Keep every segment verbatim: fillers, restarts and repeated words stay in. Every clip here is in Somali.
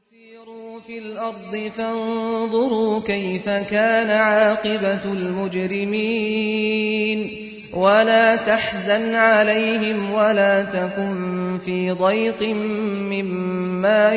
سيروا في الأرض فانظروا كيف كان عاقبة المجرمين ولا تحزن عليهم ولا تكن في ضيق مما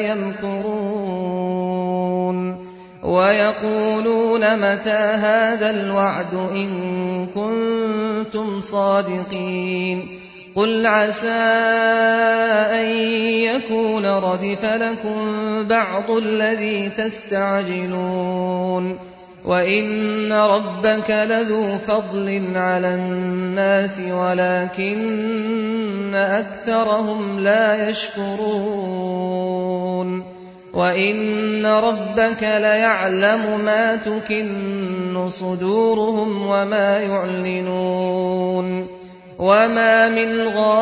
يمكرون ويقولون متى هذا الوعد إن كنتم صادقين قل عسى أن يكون ردف لكم بعض الذي تستعجلون وإن ربك لذو فضل على الناس ولكن أكثرهم لا يشكرون وإن ربك ليعلم ما تكن صدورهم وما يعلنون وما من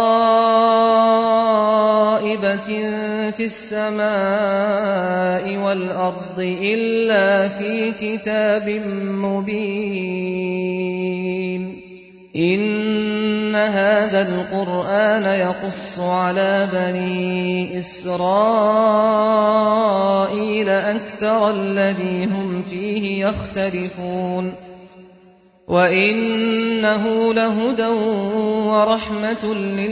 غائبة في السماء والأرض إلا في كتاب مبين إن هذا القرآن يقص على بني إسرائيل أكثر الذي هم فيه يختلفون وإنه لهدى ورحمة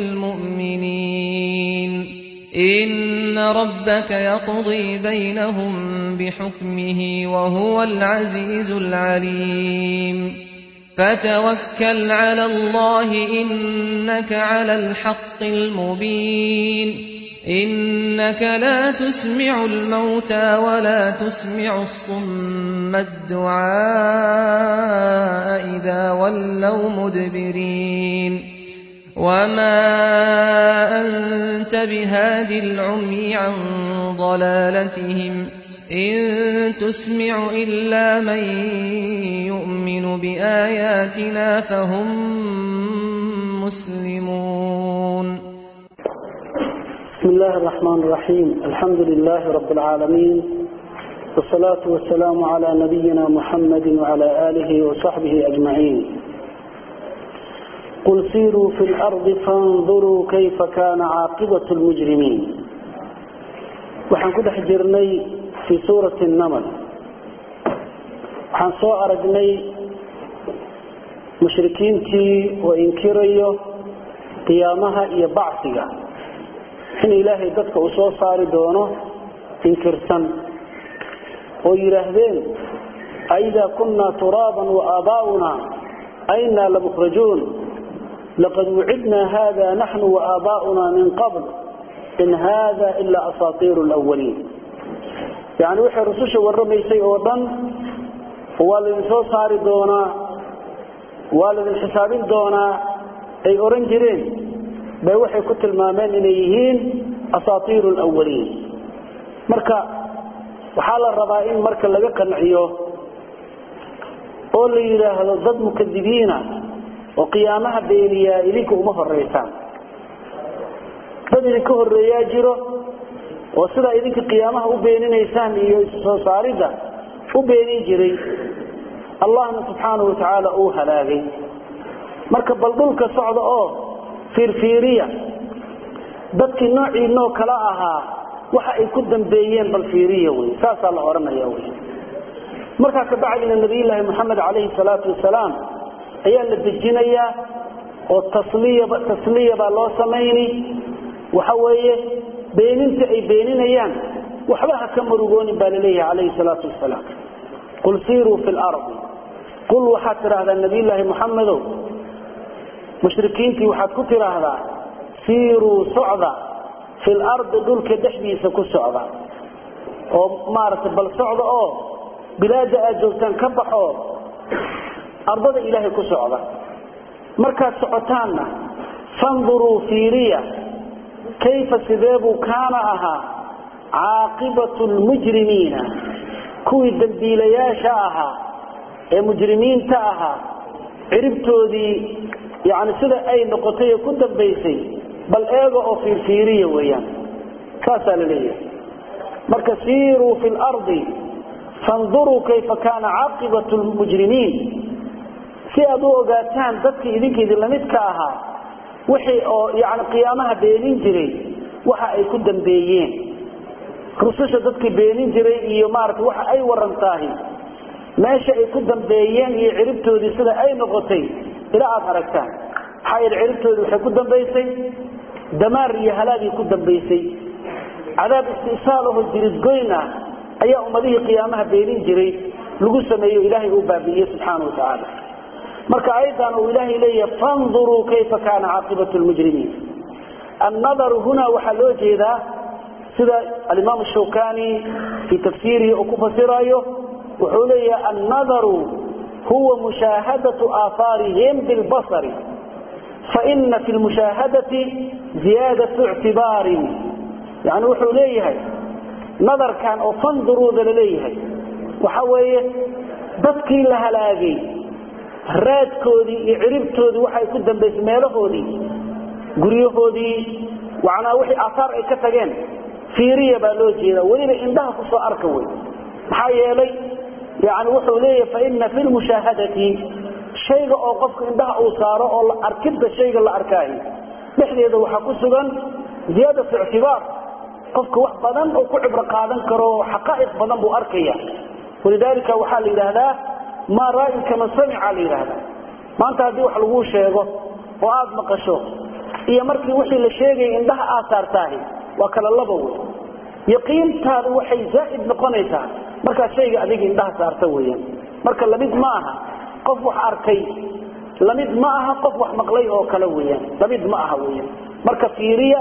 للمؤمنين إن ربك يقضي بينهم بحكمه وهو العزيز العليم فتوكل على الله إنك على الحق المبين إنك لا تسمع الموتى ولا تسمع الصم الدعاء إذا ولوا مدبرين وما أنت بهاد العمي عن ضلالتهم إن تسمع إلا من يؤمن بآياتنا فهم مسلمون. بسم الله الرحمن الرحيم. الحمد لله رب العالمين والصلاة والسلام على نبينا محمد وعلى آله وصحبه أجمعين. قل سيروا في الأرض فانظروا كيف كان عاقبة المجرمين. وحن كده حجرني في سورة النمل وحن سوء أرجني مشركين تي وإنكريو قيامها إيا بعثها إن إلهي ذاتك أسوى صاري دونه إنكرسان ويرهدين أئذا كنا ترابا وآباؤنا أين لمخرجون لقد وعدنا هذا نحن وآباؤنا من قبل إن هذا إلا أساطير الأولين. يعني وحي رسوش ورميسي أوضا والذي سوى صاري دونا والذي الحسابين دونا أي أورنجرين bay waxay ku tilmaameen inay yihiin asaatiirul awwaliin. marka waxa la rabaa in marka laga qanciyo oo la yiraahdo dad mukadibiina oo qiyaamaha beeniya idinku uma horeeyaan dad idinka horeeya jiro oo sida idinka qiyaamaha u beeninaysaan iyo soo saarida u beenin jiray Allah subhanahu wa ta'ala uu halaagay. marka bal dhulka socdo oo fiirfiiriya dadkii noocii noo kala ahaa waxa ay ku dambeeyeen bal fiiriya way saasa la oranaya way. marka ka bacdina nabiyilaahi Muhammad alayhi salatu wasalaam ayaa la dejinaya oo tasliya tasliya ba loo sameeyay waxa weeye beeninta ay beeninayaan waxba ha ka murugoonin baa leeyahay alayhi salatu wasalaam. qul siiru fil ardi qul waxa tiraahdaa nabiyilaahi Muhammad مشركين waxaad ku tiraahdaa siiru socda fil ard dhulka dhaxdiisa ku socda oo maarta bal socda oo bilaada aad joogtaan ka baxo ardada ilaahay ku socda. markaad socotaanna fanzuru fiiriya kayfa sideebu kaana aha aaqibatul mujrimiina kuwi dambiilayaasha aha ee mujrimiinta aha ciribtoodii يعني سيده اي نقطه ku dambeysay bal eego oo fiirfiiriyo weeyaan kaasa leeyahay. marka siiru fil ardi fanzuru kayfa kana aqibatu al mujrimin si aad u ogaataan dadkii idinkeedii la midka ahaa wixii oo yaani qiyaamaha beenin jiray waxa ay ku dambeeyeen rususha dadkii beenin jiray iyo maaragtay waxa ay warantaahi meesha ay ku dambeeyeen iyo ciribtoodii sida ay noqotay ila aad aragtaan xayir ciribtoodii waxay ku dambeysay damaar iyo halaagii ku dambeysay cadaab istisaalaho jirid goyna ayaa ummadii qiyaamaha beenin jiray lagu sameeyo ilaahay uu baabiyay subhanahu wa ta'ala marka aydan uu ilaahay leeyahay fanzuru kayfa kana aqibatu almujrimin النظر هنا وحلو جيدا سيدا الإمام الشوكاني في تفسيره وكفسرايه وحولي النظر هو مشاهدة آثارهم بالبصر فإن في المشاهدة زيادة اعتبار يعني وحوليه نظر كان أو فانظروا ذلليه وحويه بدكي لها لاغي رادكودي عربتودي وحي كدن باسميلهودي guryahoodii waxana wixii athar ay ka tageen fiiriya baa loo jeeda waliba indhaha ku soo arka way maxaa yeelay yaani wuxuu leeyahay fa inna fil mushahadati shayga oo qofka indhaha uu saaro oo la arkida shayga la arkay dhexdeeda waxa ku sugan ziyadatu i'tibar qofka wax badan oo ku cibro qaadan karo xaqaa'iq badan buu arkaya walidaalika waxa la yiraahdaa ma ra'ayka man sami'a la yiraahdaa maanta hadii wax lagu sheego oo aad maqasho iyo markii wixii la sheegay indhaha aasartaahi waa kala labo way yaqiintaadu waxay zaid noqonaysaa marka shayga adiga indhaha saarta weeyaan marka lamid ma aha qof wax arkay lamid ma aha qof wax maqlay oo kala weeyaan lamid ma aha weeyaan marka fiiriya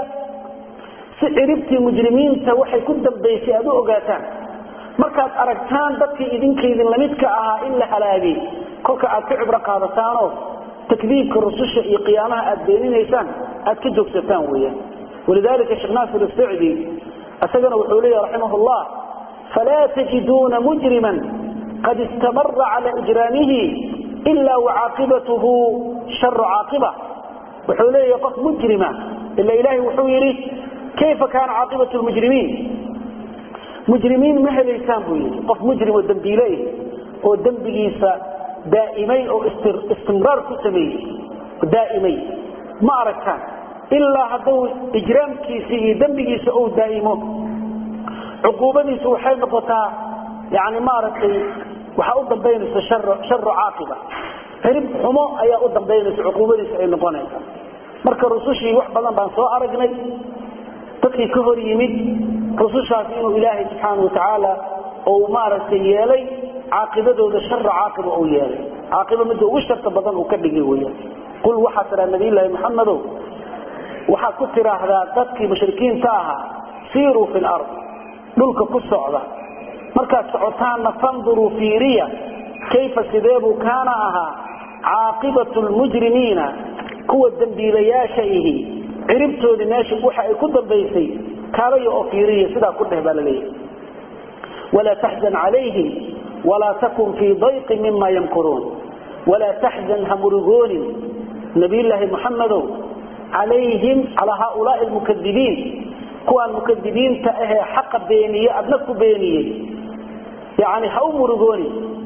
si ciribtii mujrimiinta waxay ku dambeysay aad u ogaataan markaad aragtaan dadkii idinkeedin lamidka ahaa in la halaagay kolka aad ka cibro qaadataano تكذيب الرسول إي قيامها أدينين إيسان أتكجوك ستان ويا ولذلك الشيخ ناصر السعدي أسجن وحوليه رحمه الله فلا تجدون مجرما قد استمر على إجرامه إلا وعاقبته شر عاقبة وحوليه يقف مجرما إلا إلهي وحويره كيف كان عاقبة المجرمين مجرمين مهل إيسان ويا قف مجرم والدنب إليه والدنب إيسان دائمين أو استمرار كسمي دائمين ما أركان إلا هدو إجرام كيسي دنبي سأو دائمه عقوبتي سوحين نقطة يعني ما أركي وحاود بين شر شر عاقبة هرب حمو أي أود بين عقوبتي سأين نقطة مركز رسوشي وحبنا بان سواء أرقني تكي كهر يمد رسوش عزينه إلهي سبحانه وتعالى أو ما أركي يالي عاقبته الشر عاقبه أولياء عاقبه مده وشر تبضل وكبه وياه قل وحسر النبي الله محمد وحكتر هذا تدكي مشركين تاها سيروا في الأرض ملك كالسعودة مركز سعودان فانظروا في ريا كيف سباب كانها عاقبة المجرمين كوى الدنبيليا شيء عربتوا لناشي وحا يكون بيسي كاريو في ريا سيدا كله بالليه ولا تحزن عليهم ولا تكن في ضيق مما يمكرون ولا تحزن همرغون نبي الله محمد عليهم على هؤلاء المكذبين كوا المكذبين تأهي حق بينيه أبنك بينيه يعني همرغون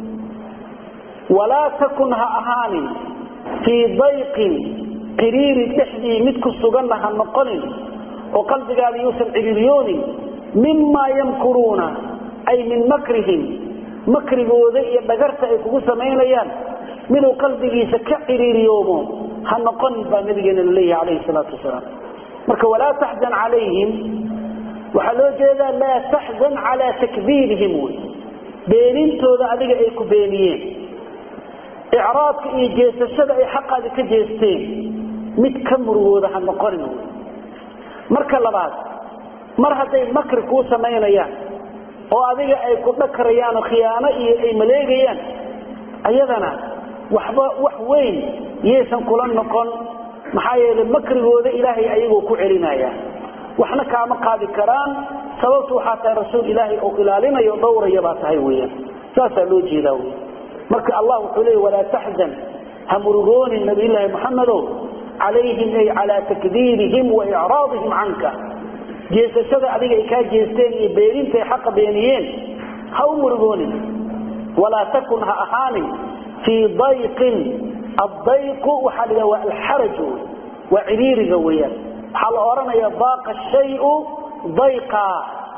ولا تكن هأهاني في ضيق قرير تحدي متك السجنها النقل وقلب قال يوسف عريوني مما يمكرون أي من مكرهم مكرغوده iyo dhagarta ay kugu sameeyaan minuu qalbigiisa ka xiriiriyoomo hanqon baa nabigeena leeyahay alayhi salatu wasalaam marka wala tahzan alayhim waxa loo jeedaa la tahzan ala takdhibihim beenintooda adiga ay ku beeniyeen i'raadka iyo jeesashada ay xaqaada ka jeesteen mid ka murugooda hanqon marka labaad mar haday makr ku sameeyaan oo adiga ay ku dhakarayaan oo khiyaano iyo ay maleegayaan ayadana waxba wax weyn yeesan kula noqon maxaa yeelay makrigooda ilaahay ayagoo ku celinaya waxna kaama qaadi karaan sababtu waxa tahay rasuul ilaahay oo ilaalinayo dowraya baa tahay weeyaan saasa loo jeedaa marka allah wuxuu leeyahay wala tahzan hamurgoon nabi ilaahay muhammad alayhim ay ala takdhibihim wa i'radihim anka jeesashada adiga ay ka jeesteen iyo beerinta xaq beeniyeen ha umurgoon wala takun ha ahani fi dayqin الضيق وحال الحرج وعرير جويا حال أورنا يضاق الشيء ضيقا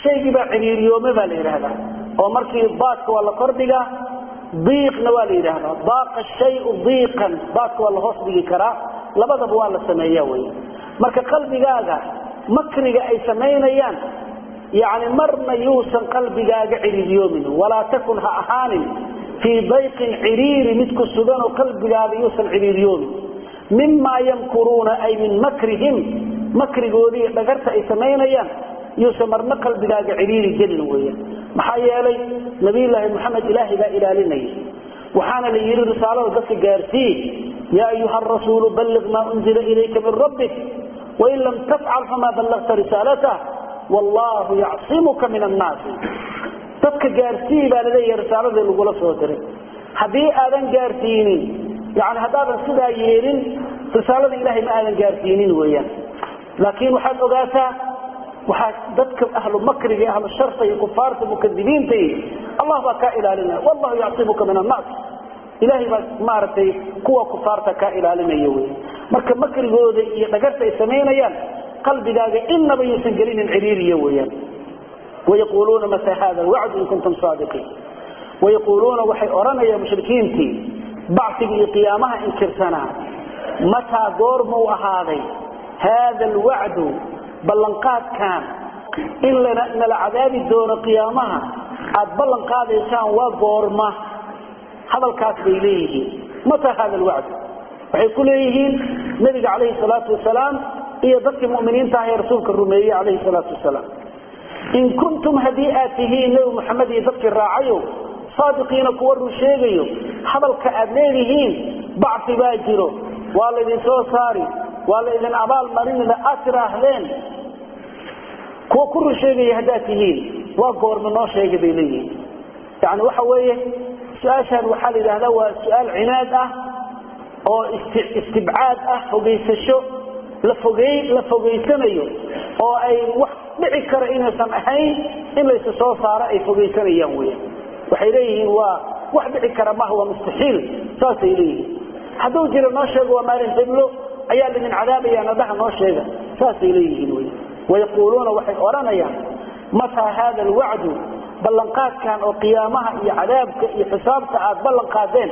شيء بقى عرير يوم بقى هذا أو مركي ضاق ولا كردقة ضيق نوالي هذا ضاق الشيء ضيقا ضاق ولا هصدق كرا لبض بوالا سميوي مركي قلبي هذا مكرق أي سمين أيام يعني مرنا يوسن قلبي عرير يوم ولا تكن أحان في ضيق عرير متك السودان وقلبي هذا يوسن عرير يوم مما يمكرون أي من مكرهم مكر قولي بقرت أي سمين أيام يسمرنا قلب ذاك عريري جل ويا محايا لي نبي الله محمد إلهي لا إله لنا وحان لي يريد رسالة وذلك قارسيه يا أيها الرسول بلغ ما أنزل إليك من ربك وإن لم تفعل فما بلغت رسالته والله يعصمك من الناس تذكر قارسيه بقى لدي رسالة ذي اللي قوله صوتري حبيء آذان قارسيني يعني هذا السدى يرين رسالة إلهي ما آذان قارسينين ويا لكن وحد أغاثا وحد ذاتك أهل مكر أهل الشرط كفارة المكذبين تي الله بكا إلى لنا والله يعصمك من الناس إلهي مارتي قوة كفارتك إلى لنا يوي مركب مكر قوذي يتقرت يسمين أيام قلب ذاك إن بيسن قلين العرير يوي ويقولون متى هذا الوعد إن كنتم صادقين ويقولون وحي أرانا يا مشركين تي بعثي قيامها انكرسنا متى قرموا هذا هذا الوعد بلنقاد كان إلا أن العذاب دون قيامها عاد بلنقاد إنسان وقرمة هذا الكاتب إليه متى هذا الوعد وحيكون إليه نبي عليه الصلاة والسلام إيه ذكي المؤمنين تاهي رسولك الرمية عليه الصلاة والسلام إن كنتم هديئاته نبي محمد يذكي الراعيه صادقين كوروا شيئا هذا الكأبليهين بعث باجره والذي سوى صاري ولا إذن أبال مرين أسر أهلين كو كل شيء يهداتهين وقور من نوع شيء بيليه يعني وحوية سؤال وحال هذا هو سؤال عناد أو استبعاد فوقيس الشوء لفوقي لفوقي سنيو أو أي وحبعي كرئين سمحين إلا يسسو صار أي فوقي سنيو وحيليه وحبعي كرمه هو مستحيل ساس إليه حدو جير الناشق ومارين تبلو أيال من عذاب يا ندح نوشيغ ساس إليه ويقولون وحي أورانيا متى هذا الوعد بلنقاد كان أو قيامها يا عذابك يا حسابك عاد بلنقادين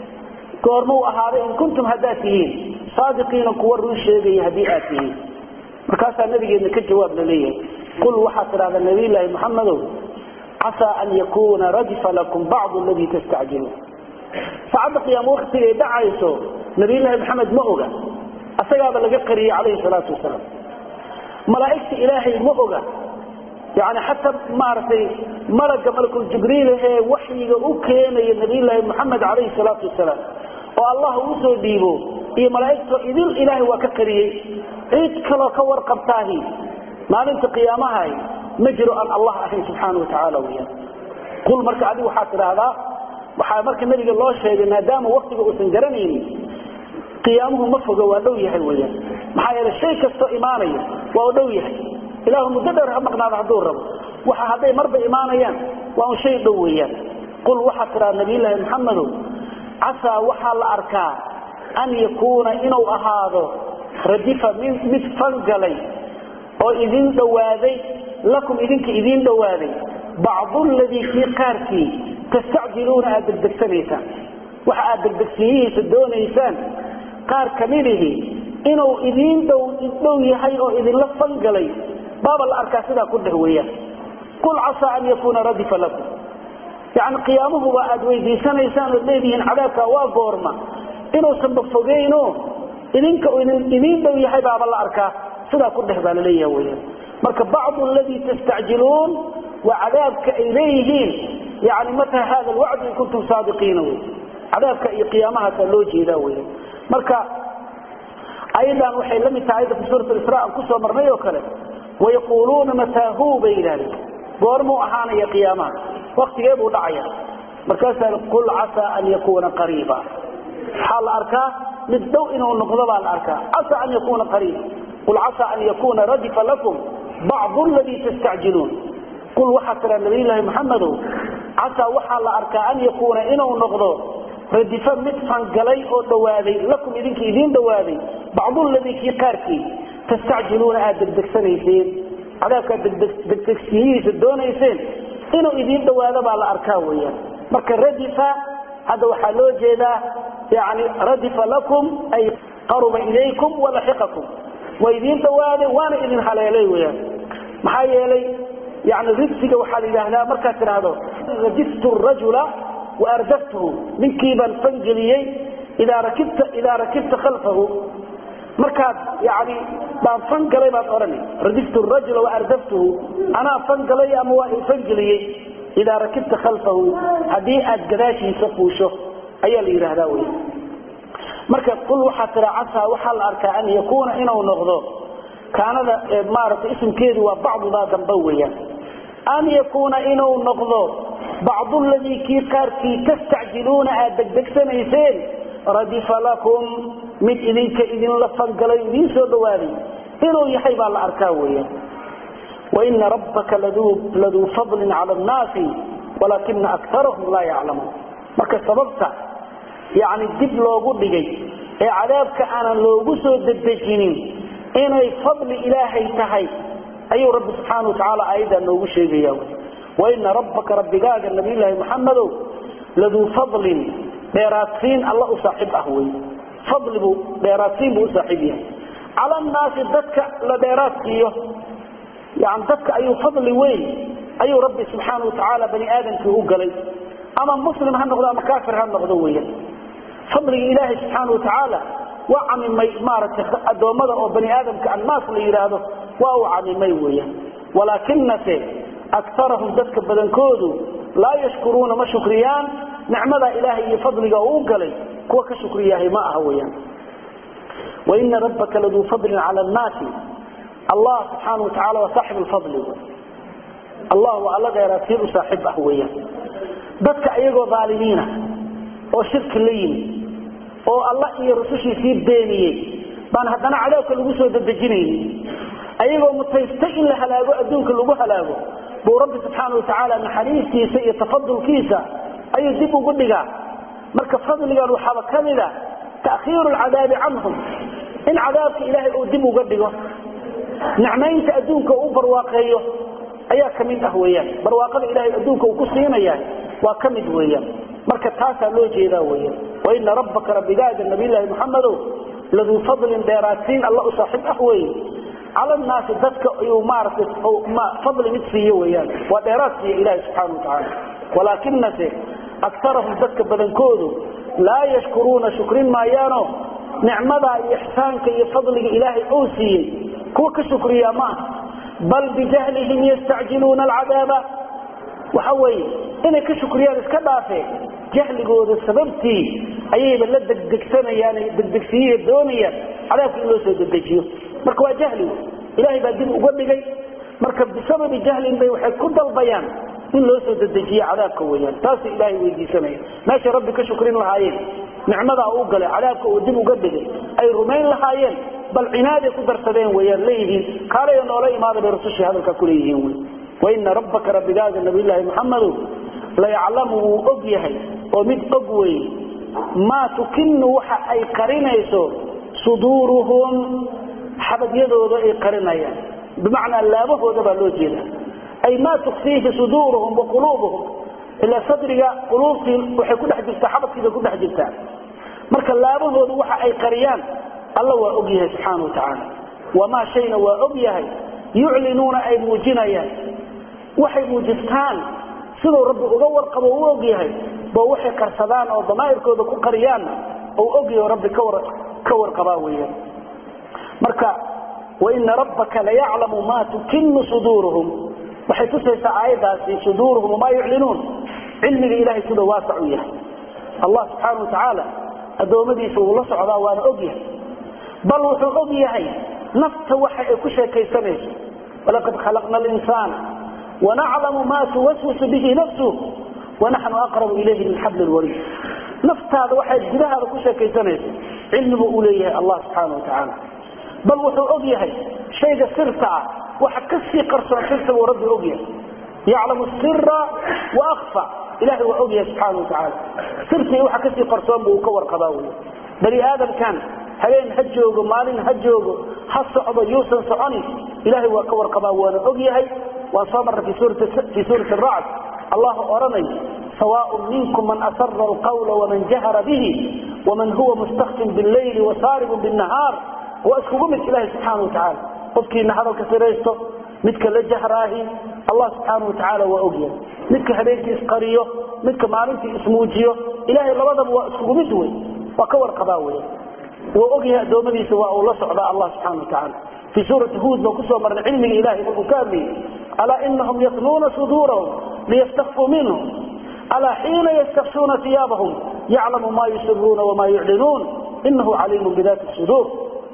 كورموا هذا إن كنتم هداتين صادقين كوروا الشيغ يهديئاتين مركاسا النبي إنك الجواب لليه قل وحصر هذا النبي الله محمد عسى أن يكون ردف لكم بعض الذي تستعجلون فعندك يا موختي دعيسو نبي الله محمد مؤغا أسيقاب لقى قرية عليه الصلاة والسلام ملائكة إلهي مؤغا يعني حتى مارتي ملك ملك الجبريل هي وحي أوكينا يا نبي الله محمد عليه الصلاة والسلام والله وسو ديبو هي ملائكة إذن إلهي وكقرية عيد كلا كور قبطاهي ما ننت قيامها مجروا أن الله أحين سبحانه وتعالى وياه قل مركع عدي وحاطر هذا waxaa marka nabiga loo sheegay maadaama waqtiga uu san garanaynin qiyaamuhu ma foga waa dhow yahay weeyaan maxaa yeelay shay kasto iimaanayo waa dhow yahay ilaahu mudadar maqnaada haduu rabo waxa haday marba iimaanayaan waa shay dhow weeyaan qul waxa tira nabiga muhammad asa waxa la arkaa an yakuna inuu ahaado radifa min mid fangalay oo idin dhawaaday lakum idinka idin dhawaaday ba'd alladhi fi qarki تستعجلون أدل دكتنيسان وحا أدل دكتنيس الدونيسان قار كميله إنه إذين دو دو يحي أو إذين لفنقلي بابا الأركاسنا كله وياه قل عسى أن يكون ردف لكم يعني قيامه وأدوي ذي سنيسان الذين عذابك وقورما إنه سنبفقينه إذين دو يحي بابا الأركاسنا كله بالليه وياه مركب بعض الذي تستعجلون وعذابك إليهين يعني متى هذا الوعد إن كنتم صادقين عذابك قيامها تلوجي ذوي مركا أيضا وحي لم يتعيد في سورة الإسراء كسوة مرمية وكذا ويقولون متى هو بيلاني قرموا أحانا يا قيامها وقت يبو دعيا مركا قل عسى أن يكون قريبا حال أركا للدوء إنه النقضب على الأركا عسى أن يكون قريبا قل عسى أن يكون ردف لكم بعض الذي تستعجلون قل وحتر النبي الله محمد عسى وحال أركا أن يكون إنه النقضب ردفا مدفن قلي أو دوادي لكم إذنك إذين دوادي بعض الذي في قاركي تستعجلون آدل دكسنيسين cadaabka degdegsiyihiisa doonayseen inuu idin dhawaado baa la arkaa weeyaan marka radifa hada waxaa loo jeedaa yani radifa lakum ay qaruba ilaykum wa lahiqakum wa idin dhawaade waana idin haleelay weeyaan maxaa yeelay yani ridsiga waxaa la yidhaahdaa markaad tidhaahdo radiftu rajula wa ardaftuhu ninkiibaan fangeliyey idaa rakibta idaa rakibta khalfahu markaad yani baan fangalay baad odhani radiftu rajula wa ardaftuhu anaa fangalay ama waa fangeliyey idaa rakibta khalfahu haddii aad gadaashiisa fuusho ayaa la yidhaahdaa wey marka qul waxaa tira casaa waxaa la arkaa an yakuuna inuu noqdo kaanada maaragtay ismkeedu waa bacdudaa dambe weeyaan an yakuuna inuu noqdo bacdu ladii kii qaarkii tastacjiluuna aad degdegsanayseen radifa lakum mid idinka idinla fangalay idiin soo dhawaaday inuu yahay baa la arkaa weeyaan waina rabbaka laduu fadlin cala annaasi walaakina aktarahum laa yaclamuun marka sababta yani dib loogu dhigay ee cadaabka aanan loogu soo dedejinin inay fadli ilaahay tahay ayuu rabbi subxaana watacaala aayaddaa noogu sheegaya waina rabbaka rabbigaaga nabiyullaahi maxamedow laduu fadlin dheeraadsiin alla u saaxiib ah wey fadli buu dheeraadsiin buu u saaxiib yahay cala annaasi dadka la dheeraad siiyo yani dadka ayuu fadli weyn ayuu rabbi subxaana watacaala bani aadamkii u galay ama muslim ha noqdo ama kaafir ha noqdo weeyaan fadliga ilaahay subxaana watacaala waa camimay maaragtay addoommada oo bani aadamka annaas la yidhaahdo waa uu camimay weeyaan walaakinase aktarahum dadka badankoodu laa yashkuruuna ma shukriyaan nicmada ilaahay iyo fadliga uu galay kuwa ka shukriyahay ma aha weeyaan waina rabbaka laduu fadlin cala annaasi allah subxaana watacaala waa saaxib lfadli allah waa alla dheeraadsiin u saaxiib ah weeyaan dadka iyagoo dhaalimiina oo shirki la yimi oo alla iyo rusushiisii beeniyey baan haddana cadaabka lagu soo dedejinaynin ayagoo mutaystay in la halaago adduunka lagu halaago buu rabbi subxaana watacaala naxariistiisa iyo tafadulkiisa ayuu dib ugu dhigaa marka fadligan waxaaba ka mida ta'khiiru lcadaabi canhum in cadaabka ilaahay uu dib uga dhigo nicmaynta adduunka uu barwaaqeeyo ayaa ka mid ah weeyaan barwaaqada ilaahay adduunka uu ku siinaya waa ka mid weeyaan marka taasaa loo jeedaa weeyaan waina rabbaka rabbigaaga nabiyullaahi maxamedow laduu fadlin dheeraadsiin alla u saaxiib ah weeye cala annaasi dadka ayuu maaragtay fadli mid siiyo weeyaan waa dheeraad siiya ilaahay subxaana watacaala walaakinase aktarahum dadka badankoodu laa yashkuruuna shukrin maayaano nicmadaa iyo ixsaanka iyo fadliga ilaahay uu siiyey kuwa ka shukriyaa ma aha bal bijahlihim yastacjiluuna alcadaaba waxa weeye inay ka shukriyaan iska dhaafee jahligooda sababtii ayayba la degdegsanayaan degdegsiyiya doonayaan cadaabka in loo soo dedejiyo marka waa jahligu ilaahay baa dib uga dhigay marka bisababi jahlin bay waxay ku dalbayaan in loo soo dedejiyo cadaabka weeyaan taas ilaahay weydiisanaya meesha rabbi ka shukrin lahaayeen nicmada uu galay cadaabka uu dib uga dhigay ay rumayn lahaayeen bal cinaade ku darsadeen weeyaan leeyihiin kaaleeyo noola imaada bay rasushii hadalka ku leeyihiin wey waina rabbaka rabbigaaga nabiyullaahi maxamedow la yaclamu wuu og yahay oo mid og wey maa tukinu waxa ay qarinayso suduuruhum xabadyadooda ay qarinayaan bimacnaa laabahooda baa loo jeedaa ay maa tukfiihi suduuruhum wa quluubuhum ilaa sadriga quluubtii waxay ku dhex jirtaa xabadkiibay ku dhex jirtaa marka laabahooda waxa ay qariyaan alla waa og yahay subxaana watacaala wamaa shayna waa og yahay yuclinuuna ay muujinayaan waxay muujistaan siduu rabbi uga warqabo u og yahay boo waxay qarsadaan oo damaa'irkooda ku qariyaanna ou og yahay oo rabbi ka warqabaa weeyaan marka waina rabbaka layaclamu maa tukinu suduuruhum waxay tusaysaa aayaddaasi suduuruhum wamaa yuclinuun cilmiga ilaahay siduu waasac u yahay allah subxaana watacaala addoommadiisa wuu la socdaa waana og yahay bal wuxuu og yahay nafta waxa ay ku sheekaysanayso walaqad khalaqna alinsaana wanaclamu maa tuwaswisu bihi nafsuh wanaxnu aqrabu ilayhi min xabli lwariid naftaada waxay gudahaada ku sheekaysanayso cilmigu uu leeyahay allah subxaana watacaala bal wuxuu og yahay shayga sirta ah waxa ka sii qarsoon sirta buu rabbi og yahay yaclamu sira wa akfa ilahay waa og yahay subxaana watacaala sirtii waxa kasii qarsoon buu ka warqabaa wey bani aadamkan habeen ha joogo maalin ha joogo ha socdo yuusan soconi ilaahay waa ka warqabaa waana og yahay waa soo marray fi suurati fi suurati ar-ra'd allah oranay sawa'un minkum man asarra al-qawla wa man jahara bihi wa man huwa mustakhfin bil-layli wa saribun bin-nahar wa iskugu mid ilaahay subhanahu wa ta'ala qofkiina hadalka siraysto midka la jahraahi allah subhanahu wa ta'ala waa og yahay midka habeenkii isqariyo midka maalintii ismuujiyo ilaahay labadaba waa iskugu mid way waa ka warqabaa way waa og yahay doomadiisa waa uu la socdaa allah subhanahu wa ta'ala في سورة هود بقصوا من علم الإله والمكامل ألا إنهم يثنون صدورهم ليستخفوا منهم ألا حين يستخفون ثيابهم يعلم ما يسرون وما يعلنون إنه عليم بذات الصدور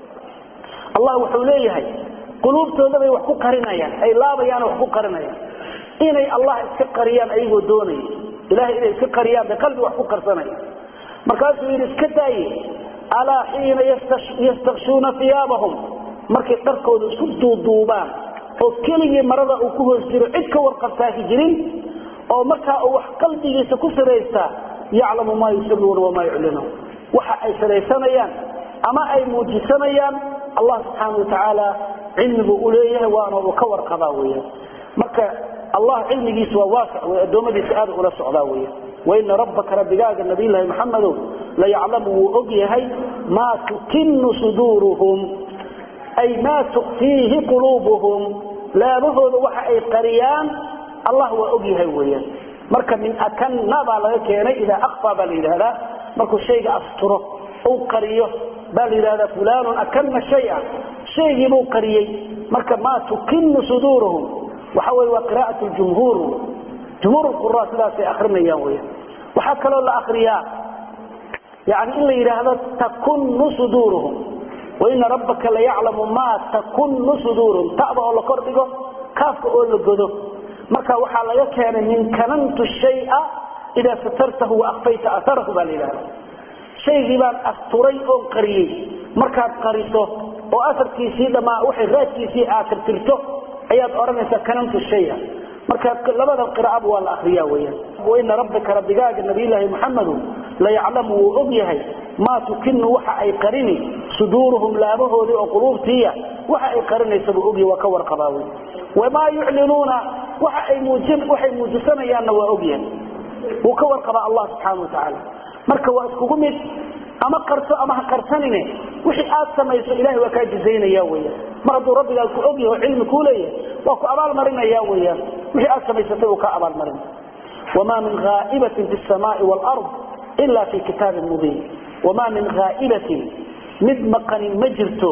الله وحوليه قلوب تودبي وحكو قرنايا أي لا بيان وحكو قرنايا إني الله اسكقريان أيه دوني إلهي إني اسكقريان بقلب وحكو قرصنايا مركاسوا إني اسكتاي ألا حين يستخشون ثيابهم markay qarkooda isku duuduubaan oo kaliya marada uu ku hoos jiro cid ka warqabtaa jirin oo marka uu wax qalbigiisa ku sareeysta yaclamu ma yusirruuna wa ma yu'linuna waxa ay sareeysanayaan ama ay muujisanayaan Allah subhanahu wa ta'ala cilmigu u leeyahay waana uu ka warqabaa weeyaan marka Allah cilmigiisa waa waasic oo adoomadiisa aad ula socdaa weeyaan وإن ربك ربك النبي الله محمد لا يعلم وأجيهي ما تكن صدورهم أي ما تخفيه قلوبهم لا بهذا وحي قريان الله وأجيه وياه مركب من أكن نضع لك إذا أخفى بل هذا مركب شيء أسطره أو قريه بل هذا فلان أكن شيئا شيء مو قريه مركب ما تكن صدورهم وحول وقراءة الجمهور جمهور القراء ثلاثة أخرنا يوميا وحكى له الأخرياء يعني إلا إذا هذا تكن صدورهم وإن ربك لا يعلم ما تكن صدورهم تأبع الله كردقه كافك أقول لقده مركا وحالا يكيان من كننت الشيء إذا سترته وأخفيت أثره بالإله شيء بان أستري أو قريه مركا قريته وأثر كيسي لما وحي غات كيسي آثر ترته أياد أرميسا كننت الشيء مركا لبدا القراءة والأخرياء ويا وإن ربك ربك النبي الله محمد لا يعلم وأبيهي ما تكن وحا أي قرني صدورهم لابه ذي وقلوبتية وحا أي قرني سبؤبي وكور قضاوي وما يعلنون وحا أي موجب وحا أي موجسنا يانا وأبيه وكور قضاء الله سبحانه وتعالى مركا وأسكو قمت أما قرصو أما قرصانين وحي آت سميس إلهي وكاجزين ياويا مرضو ربي لأكو أبيه وعلم كوليه وأكو أبال مرنا ياويا وحي آت سميس توقع أبال مرنا وما من غائبة في السماء والأرض إلا في كتاب مبين وما من غائبة مد مقن مجرته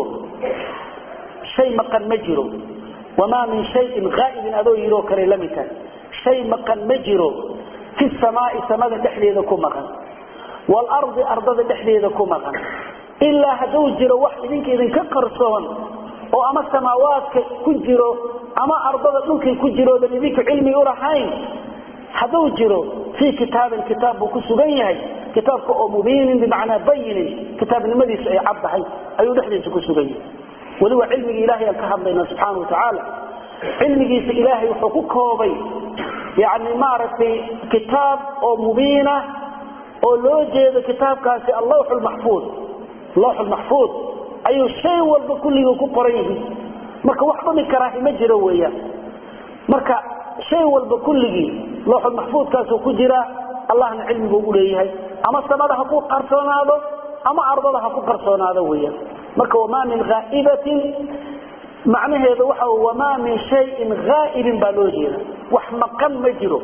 شيء مقن مجره وما من شيء غائب أذو يرو كري لمتا شيء مقن مجره في السماء سماء دحليدكم مقن والأرض أرض دحليدكم مقن إلا هدو جرو واحد إذنك إذن كقرصون وأما السماوات كجرو أما أرض دلك كجرو لذلك علمي أرحين هدو جرو في كتاب الكتاب وكسبيه كتابك مبين بمعنى بين كتاب المديس أي عبحي أي دحليس كسبيه ولو علم إلهي الكهب بين سبحانه وتعالى علم إلهي وحقوقه بي يعني معرفة كتاب أو مبينة أو لوجه كتاب كاسي اللوح المحفوظ اللوح المحفوظ أي شيء والبكل يكون قريه مركا وحبا من كراهي مجروية مركا شيء والبكل لوح المحفوظ كاسو كجرا الله علم بقوليه أما السماء حقوق قرصون هذا أما أرضها حقوق قرصون هذا ويا مركا وما من غائبة معنى هذا وحو وما من شيء غائب بلوجينا وحمقا مجره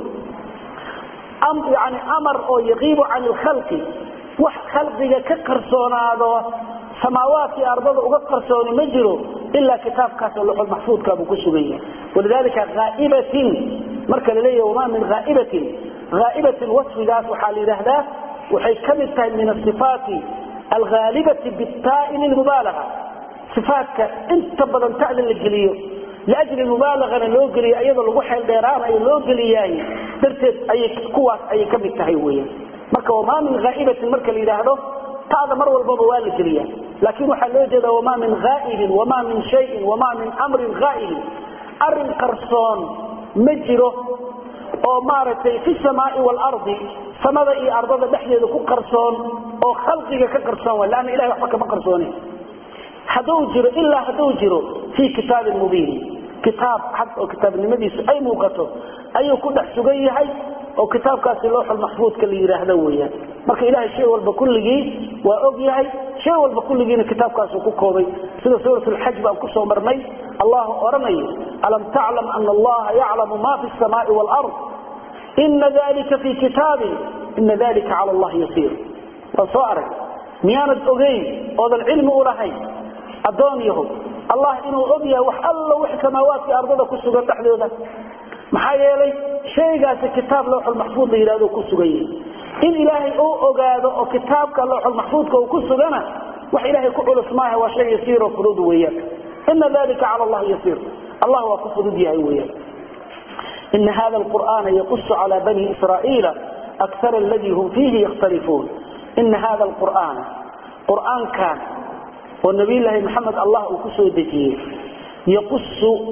أم يعني أمر أو يغيب عن الخلق وح خلقك كقرصون هذا سماوات أرضه وقرصون مجره إلا كتاب كاس اللوح المحفوظ كابو كسبية ولذلك غائبة مركا لليه وما من غائبة غائبة الوصف ذات وحال هذا وحي كمتها من الصفات الغالبة بالتاء للمبالغة صفاتك انت بدن تعلن الجليو لأجل المبالغة اللوجلي أيضا الوحي الديران أي اللوجلي ترتد أي قوات أي كمتها هوية مركا وما من غائبة المركا اللي هذا هذا مروى البابا والجلية لكن وحل يوجد وما من غائب وما من شيء وما من أمر غائب أرن قرصون مجره أو مارتي في السماء والأرض samada iyo ardada dhexdeeda ku qarsoon oo khalqiga ka qarsoon walaana ilaahay waxba kama qarsooni haduu jiro illa haduu jiro fi kitaab mubin kitaab had oo kitaabnimadiisu ay muuqato ayuu ku dhex sugan yahay oo kitaabkaasi looxul mahfuudka la yiraahdo weeyaan marka ilaahay shay walba kulligii waa og yahay shay walba kulligiina kitaabkaas ku koobay sida suuratul hajj baan ku soo marnay allah oranayo alam ta'lam anna allah ya'lamu ma fi as-samaa'i wal ard inna dhalika fi kitabin inna dhalika 'ala allah yasir wasaarak miyaanad ogeyn oo dal cilmi u lahay adooniyo allah inuu og yahay wax alla wax samaawaadka ardada ku sugan dhaxdooda maxaa yeelay shaygaas kitaab looxul mahfuud la yiraahdo ku sugan in ilaahay uu ogaado oo kitaabka looxul mahfuudka uu ku sugana wax ilaahay ku culus maaha waa shay yasiir oo fudud weeyaan inna dhalika 'ala allah yasir allah waa ku fudud yahay weeyaan in hada alquran yaqus 'ala bani israa'ila akthar alladhi hum fihi yakhtalifun in hada alquran quran kan wa nabi allah muhammad allah uu ku soo dejiyay yaqus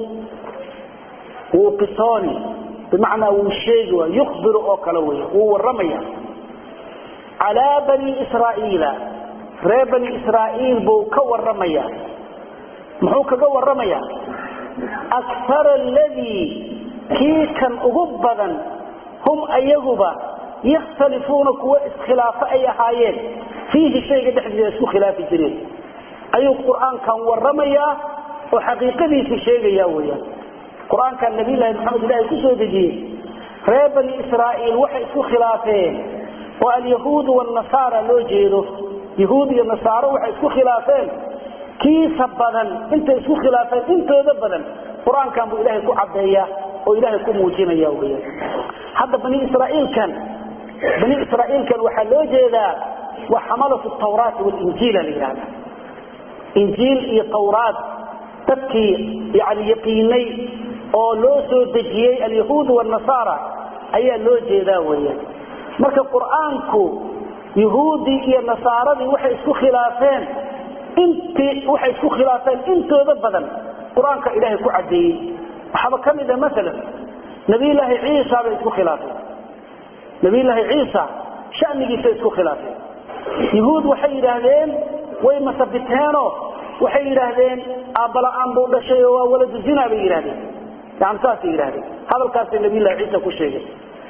وقصاني بمعنى وشيء ويخبر أكلوه ورميا على بني إسرائيل ري بني إسرائيل بوكا ورميا محوكا ورميا أكثر الذي كي كان أغبضا هم أيهبا يختلفون كوا اسخلاف أي حايين فيه شيء قد حدث يسكو خلاف جريد أي القرآن كان ورميا وحقيقته في شيء ياويا القرآن كان النبي الله محمد الله كسو دجيه ري بني إسرائيل وحي اسكو خلافين واليهود والنصارى لو جيدو يهود والنصارى وحي اسكو خلافين كيف بدن انت اسكو خلافين انت بدن القرآن كان بو إلهي كو عبدية وإلهي كو موجين ياوية حتى بني إسرائيل كان بني إسرائيل كان وحي لو جيدا وحملوا التوراة والإنجيل لهذا إنجيل إيه توراة تبكي يعني يقيني oo loo soo dejiyay al-yahuud wa an-nasara ayaa loo jeedaa weeyaan marka quraanku yahuudi iyo nasaaradii waxay isku khilaafeen intii waxay isku khilaafeen intooda badan quraanka ilaahay ku cadeeyay waxa kamida mesela nabi ilaahi ciisa bay isku khilaafeen nabi ilaahi ciisa shanigiisa isku khilaafeen yahuud waxay yiraahdeen way masabiteeno waxay yiraahdeen abala aan buu dhashay oo walad zina bay yiraahdeen يعني ساسي يراهدي هذا الكاس النبي الله عيسى كو شيغay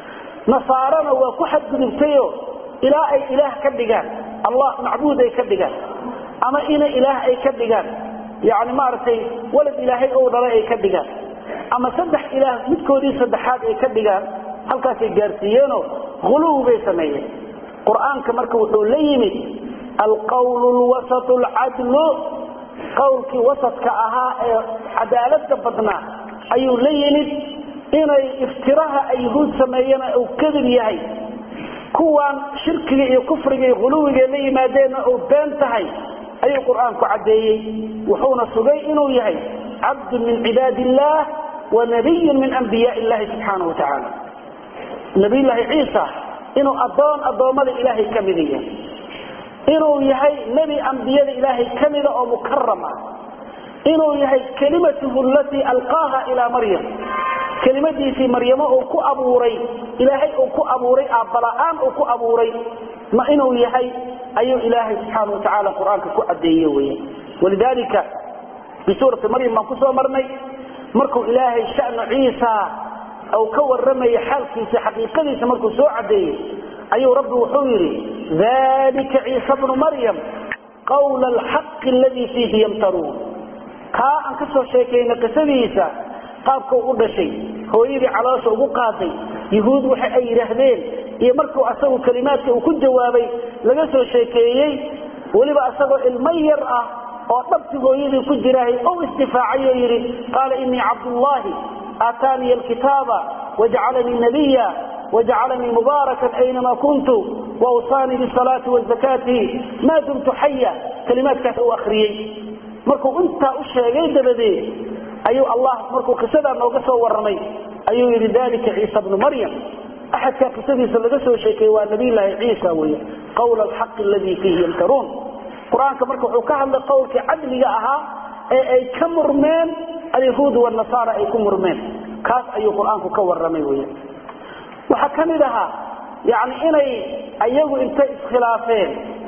نصارنا waa ku xadgudubtayo ilaa ay ilaah ka dhigaan allah macbuud ay ka dhigaan ama ina ilaah ay ka dhigaan yaani maartay walad ilaahay oo dhalay ay ka dhigaan ama saddex ilaah midkoodii saddexaad ay ka dhigaan halkaas ay gaarsiiyeen oo quluub bay sameeyeen quraanka marka wuxuu leeyimid القول الوسط العدل قولك وسط كاها عدالة بدنا ayuu leeyimid inay iftiraha ay yahuud sameeyeen oo kadib yahay kuwan shirkiga iyo kufriga iyo quluwiga la yimaadeen oo been tahay ayuu quraanku cadeeyay wuxuuna sugay inuu yahay abd min ibadillah wa nabiy min anbiya illah subhanahu wa ta'ala nabi illah Isa inuu adoon adoomada ilaahay kamid yahay inuu yahay nabi anbiyada ilaahay kamid oo mukarrama inuu yahay kalimatuhu allati alqaha ila maryam kalimadiisi maryama oo ku abuuray ilaahay oo ku abuuray abalaan oo ku abuuray ma inuu yahay ayu ilaahay subhanahu wa ta'ala quraanka ku cadeeyay weey walidalika bi suurati maryam ma ku soo marnay markuu ilaahay sha'nu Isa oo ka waramay xalkiisa xaqiiqadiisa markuu soo cadeeyay ayuu rabbi wuxuu yiri dhalika Isa ibn maryam qawl al-haqq alladhi fihi yamtarun ka an ka soo sheekayna qisadiisa qaabka uu dhashay hooyadii caloosha ugu qaaday yahuud waxa ay yiraahdeen iyo markuu asagu kalimaadka uu ku jawaabay laga soo sheekeeyay waliba asagoo ilmo yar ah oo dhabti hooyadii ku jiraahay oo istifaaciyo yiri qala inni abdullah atani alkitaba waj'alani nabiyya waj'alani mubarakan aynama kuntu wa awsani bis salati waz zakati ma dumtu hayya kalimaadkaas uu akhriyay markuu inta u sheegay dabadee ayuu allah markuu qisada nooga soo waramay ayuu yiri dalika Isa ibn Maryam ahad ka qisadiisa laga soo sheekay waa nabi ilaahi Isa weeye qawl al-haqq alladhi fihi yamtarun quraanka markuu wuxuu ka hadlay qowlka cadliga ahaa ee ay ka murmeen al-yahuud wa an-nasara ay ku murmeen kaas ayuu quraanku ka waramay weeye waxa kamid aha يعني إني أيقوا إنت إسخلافين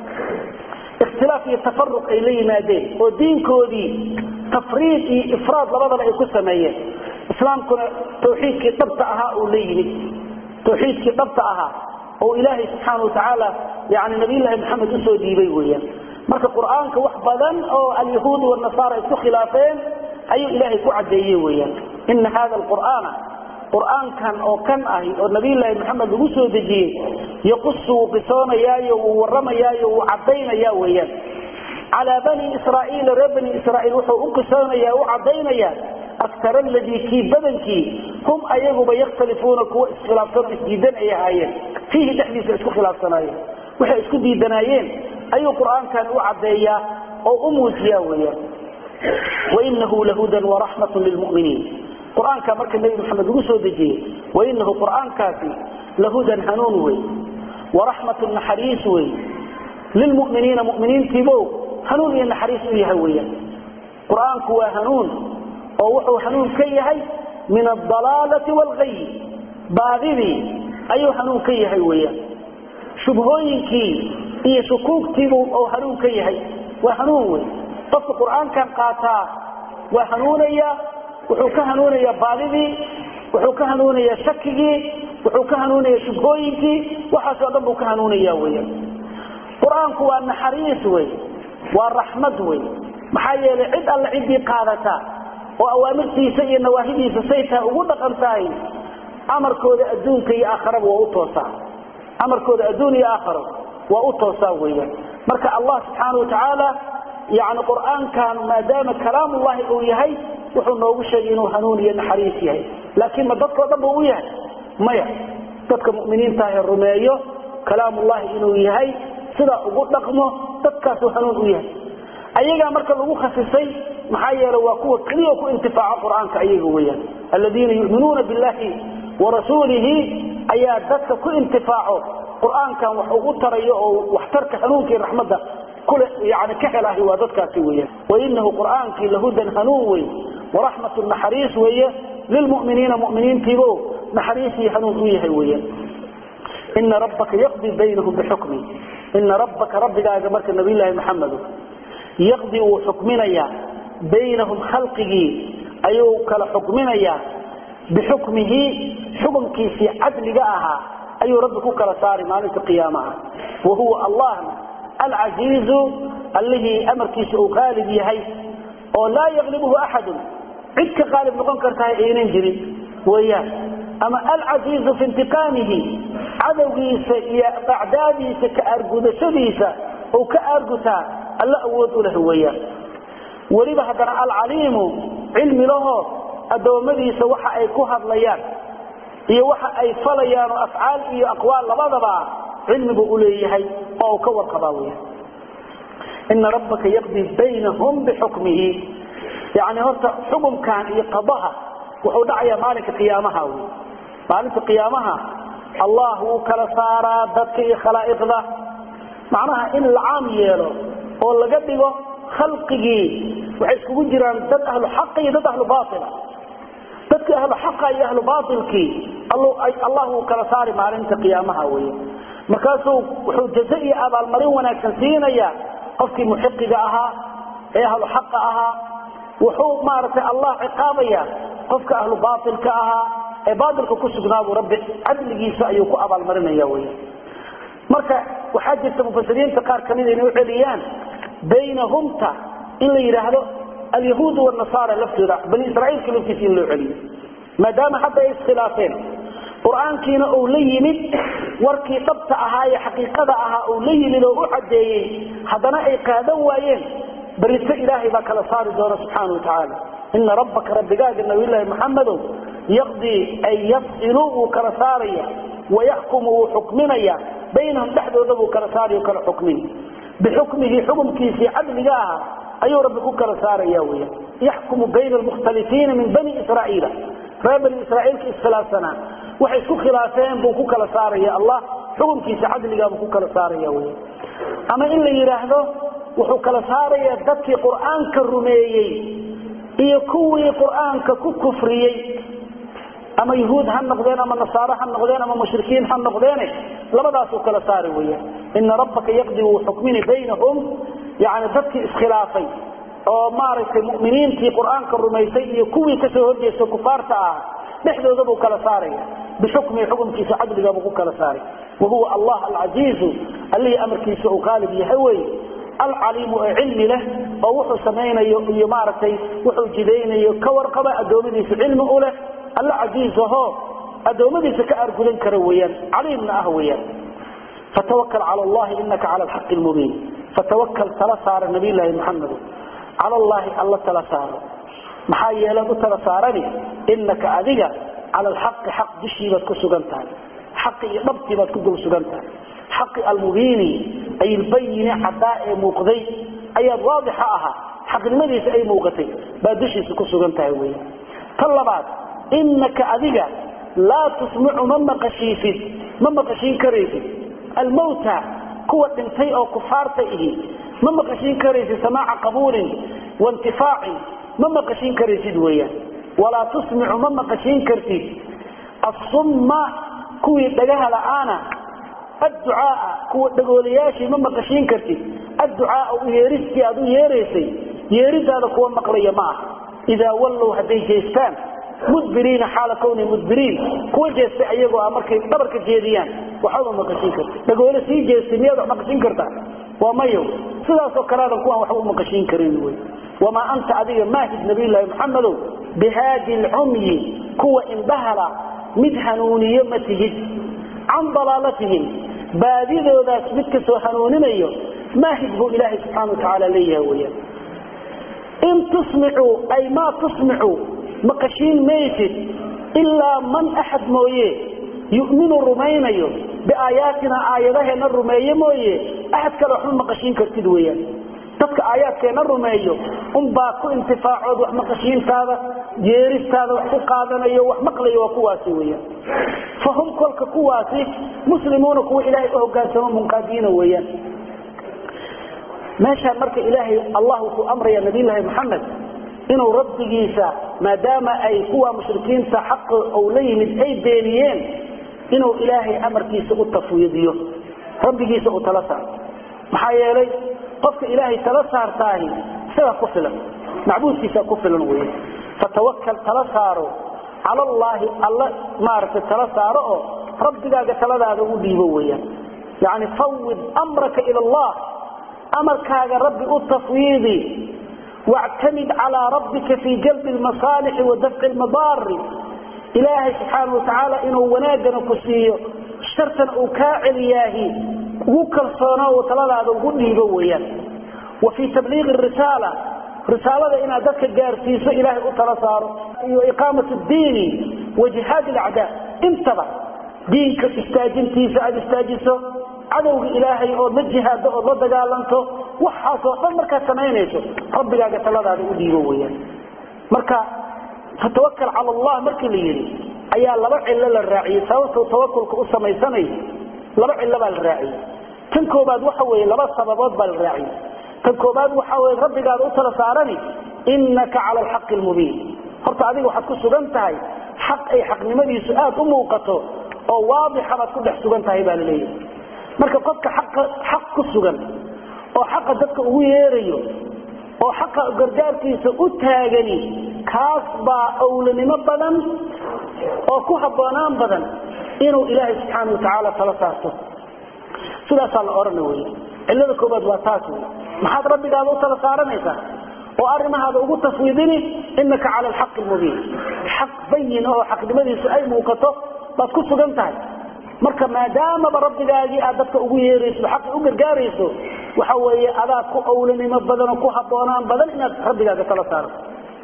اختلاف يتفرق إليه مادين ودين كودي تفريط إفراد لبضل أيكو سمية إسلام كنا توحيد كي طبطأها أوليه توحيد كي طبطأها أو إلهي سبحانه وتعالى يعني نبي الله محمد أسود يبيويا مرك القرآن كوحبدا أو اليهود والنصارى يكو خلافين أي إلهي كعديه ويا إن هذا القرآن قرآن كان أو كان أهي أو نبي الله محمد أسود يجي يقص قصانا ياي وورم ياي وعبين يا ويا على بني إسرائيل ربني إسرائيل وحو قصانا يا وعبين يا أكثر الذي كي بدنكي هم أيغوا بيختلفون كو اسخلافون اسجيدان أي هايين فيه تحديث اسكو خلاف صنايين وحي اسكو دي دنايين أي قرآن كان وعبيا أو أموتيا ويا وإنه لهدى ورحمة للمؤمنين قرآن كان مركز النبي محمد رسول دجي وإنه قرآن كافي لهدى هنون وي ورحمة النحريس وي للمؤمنين مؤمنين تيبو هنون النحريس وي هويا قرآن كوا هنون ووحو حنون كيهي من الضلالة والغي باذبي أيو حنون كيهي ويا شبهوينكي إيه شكوك تيبو أو حنون كيهي وحنون وي طفل القرآن كان قاتا وحنونيا وحوك هنونيا باذبي وحوك هنونيا شكي وحوك هنونيا شبهوينكي وحاسو أضبوك هنونيا ويا قرآن كوا النحريس وي والرحمة وي محايا لعد الله عدي قادتا وأوامرتي سيئ نواهدي سيئتها وقلت أنتهي أمر كود أدونك يا آخر وأطوصا أمر كود أدوني يا آخر وأطوصا ويا مركا الله سبحانه وتعالى يعني القرآن كان ما دام كلام الله أويهي وحنا وشيء وحنوني النحريسي لكن ما ضدك ضبه وياه مايا ضدك مؤمنين تاهي الرمايو كلام الله إنويهي سيدا أقول لكمه ضدك وحنون وياه أيها مركا لغو خسيسي محايا لو قوة كلية وكو انتفاع القرآن كأيها ويا الذين يؤمنون بالله ورسوله أيها ذاتك كو انتفاعه القرآن كان وحوطر واحترك حنونك الرحمة كل يعني كحله وذاتك سويا وإنه قرآن كي لهدى هنوي ورحمة النحريس ويا للمؤمنين مؤمنين تيبو نحريسي حنون ويا ويا إن ربك يقضي بينهم بحكمه إن ربك ربك أجمعك النبي الله محمد يقضي حكمنا يا بينهم خلقه أيو كلا حكمنا يا بحكمه حكم كيسي عدل جاءها أيو ربك كلا صار مالك القيامة وهو الله العزيز الذي أمر كيسي غالب يهي ولا يغلبه أحد عدك غالب نقوم كرتها إينين جري وياه أما العزيز في انتقامه عدوه أعدادي كأرجو سديسة أو كأرجوتا الله أود له وياه وليبا هدنا العليم علم له أدومديس وحا أي كهر ليان هي وحا أي فليان وأفعال هي أقوال لبضبا علم بقوليه أو كور قضاوية إن ربك يقضي بينهم بحكمه يعني هرت حكم كان يقضها وحودعي مالك قيامها مالك قيامها الله كلا سارا ذاتك خلائق ذا معناها إن العام يلو والله قدقه خلقه وحيسكو جيران دد أهل حق دد أهل باطل دد أهل حق أهل باطل كي الله الله كلا ساري مالك قيامها وي مكاسو وحو جزائي أبا المرين وناكسين يا قفكي محقق أها أهل حق أها وحو مارت الله عقابيا قفك أهل باطل كأها باطل كسبناه ربي عدل جيسا أيوكو أبا المرين يا وي مركا وحاجة مفسرين تقار كمين إنه عليان بينهم تا إلا يرهدوا اليهود والنصارى لفتوا بني إسرائيل كانوا كيسين له علي ما دام حتى يسخلافين قرآن كينا أولي مد وركي طبطة أهاي حقيقة أها أولي لو أحدي حدنا أي قادوا وين بريس إلهي باك لصار دور سبحانه وتعالى إن ربك رب قاد النبي الله محمد يقضي أن يفصلوا كرساريا ويحكموا حكمنا بينهم تحت وذبوا كرساري وكرحكمين بحكمه حكم كيسي عدل جاها أي ربك كرساريا ويا يحكم بين المختلفين من بني إسرائيل فبني إسرائيل كإسخلاف سنة وحيسكو خلافين بوكو كرساريا الله حكم كيسي عدل جاها بوكو كرساريا ويا أما إلا يراهده وحو كرساريا ذاتي قرآن كالرميي يكوي قرآن ككفريي ama yahuud han noqdeen ama nasaara han noqdeen ama mushrikiin han noqdeen labadaas oo kala saari weeyaan inna rabbaka yaqdi wa hukmini baynahum yaani dadkii iskhilaafay oo maaragtay mu'miniintii quraanka rumaysay iyo kuwii ka soo horjeestay kufaarta ah dhexdooda buu kala saaraya bixukmi xukumkiisa cadliga buu kala saaray وهو الله العزيز اللي أمر كيسه غالب يهوي العليم علم له ووحو سمينا يمارتي وحو جدين يكور قبا أدومدي في علم أوله العزيز هو أدومدي سكأرجلين كرويا عليمنا أهويا فتوكل على الله إنك على الحق المبين فتوكل ثلاثة النبي الله محمد على الله الله ثلاثة محايا له ثلاثة إنك أذيك على الحق حق دشي بتكسجنتها حق ضبطي بتكون سجنتها حق المبين أي البين حداء موقضي أي واضحة حق المديس أي موقتي بدشي سكون سجنتها وين طلبات إنك أذيك لا تسمع من مقشيف من مقشين كريف الموتى قوة انتي أو كفارته من مقشين كريف سماع قبول وانتفاع من مقشين كريف ويا ولا تسمع من مقشين كريف الصم كوي دغها لعانا الدعاء كوي دغولياشي من مقشين كرتي الدعاء ويريسي ادو يريسي يريداده كو مقليه ما اذا ولوا هدي جيستان مدبرين حال كون مدبرين كو جيستay ayago markay dabarka jeediyaan waxa maqashin karta dagoole si jeestimiyada maqashin karta waa mayo sidaas oo kale kuwa wax u maqashin karin way wama anta adiga maahid nabi allah muhammad bihadi al-ummi kuwa inbahala mid hanuuniyo matihid can dalalatihim baadidoodaas mid ka soo hanuuninayo maahid buu ilaahay subxaanahu wa ta'ala leeyahay weeyaa in tusmi'u ay ma tusmi'u maqashin maysid illa man ahad mooye yu'minu rumaynayo biaayatina aayadaheena rumeeyo mooye ahad kale wax maqashin kartid weeyaa dadka aayaadkeena rumeeyo um baa ku intifaacood wax maqashiintaada jeeristaada wax ku qaadanayo wax maqlayo waa kuwaasi weeyaan fahum kulka kuwaasi muslimuuna kuwa ilaahay u hogaansamo munqadiina weeyaan meesha marka ilaahay allah uu amray nabiga Muhammad inuu rabbigiisa maadaama ay kuwa mushrikiinta xaq oo leeyimid ay beeniyeen inuu ilaahay amarkiisa u tafwiidiyo rabbigiisa u tala saaro maxaa yeelay qofka ilaahay tala saartaahi sida ku filan macbuudkiisa ku filan weeye فتوكل تلا سارو على الله الله مارك تلا سارو ربك تلadaada u dhiibo weeyaan يعني فوض امرك الى الله امرك يا ربي التفويض واعتمد على ربك في جلب المصالح ودفع المضار إلهي سبحانه وتعالى انه وناغنا كسيو شرطا او كاعلياهي وكلصونا وتلadaada u dhiibo weeyaan وفي تبليغ الرساله رسالة إن ذلك جارسيس إلهي أطلع صاره وإقامة الدين وجهاد الأعداء انتبه دينك استاجن تيسا استاجسه عدو إلهي أو مجهاد أو ضد قالنته وحاصل فمركا سمينيسه ربي لا قتل هذا أديه وياه مركا فتوكل على الله مركا ليري أيها لبع إلا للراعي سوى توكل كأسا ميساني لبع إلا بالراعي تنكو بعد وحوي لبع السببات بالراعي تنكوباد وحاول ربك هذا أطلع سارني إنك على الحق المبين horta adigu waxaad ku sugan tahay xaq ay xaqnimadiisu aad u muuqato oo waadix ah ku dhex sugan tahay baa leeyahay marka qofka xaq xaq ku sugan oo xaq dadka ugu yeerayo oo xaq gargaarkiisa u taagani kaas baa awlanimo badan oo ku haboonaan badan inuu ilaahay subxaanahu wa ta'ala tala saarto sidaas la oranayo cilada koobaad waa taas maxaad rabbigaada u tala saaranaysaa oo arimahaada ugu tafwiidini innaka cala alxaq almubiin xaq bayin oo xaqnimadiisu ay muuqato baad ku sugan tahay marka maadaama rabbigaagii aad dadka ugu yeerayso xaq u gargaarayso waxa weeye adaa ku awlanimo badan oo ku haboonaan badan inaad rabbigaaga tala saarto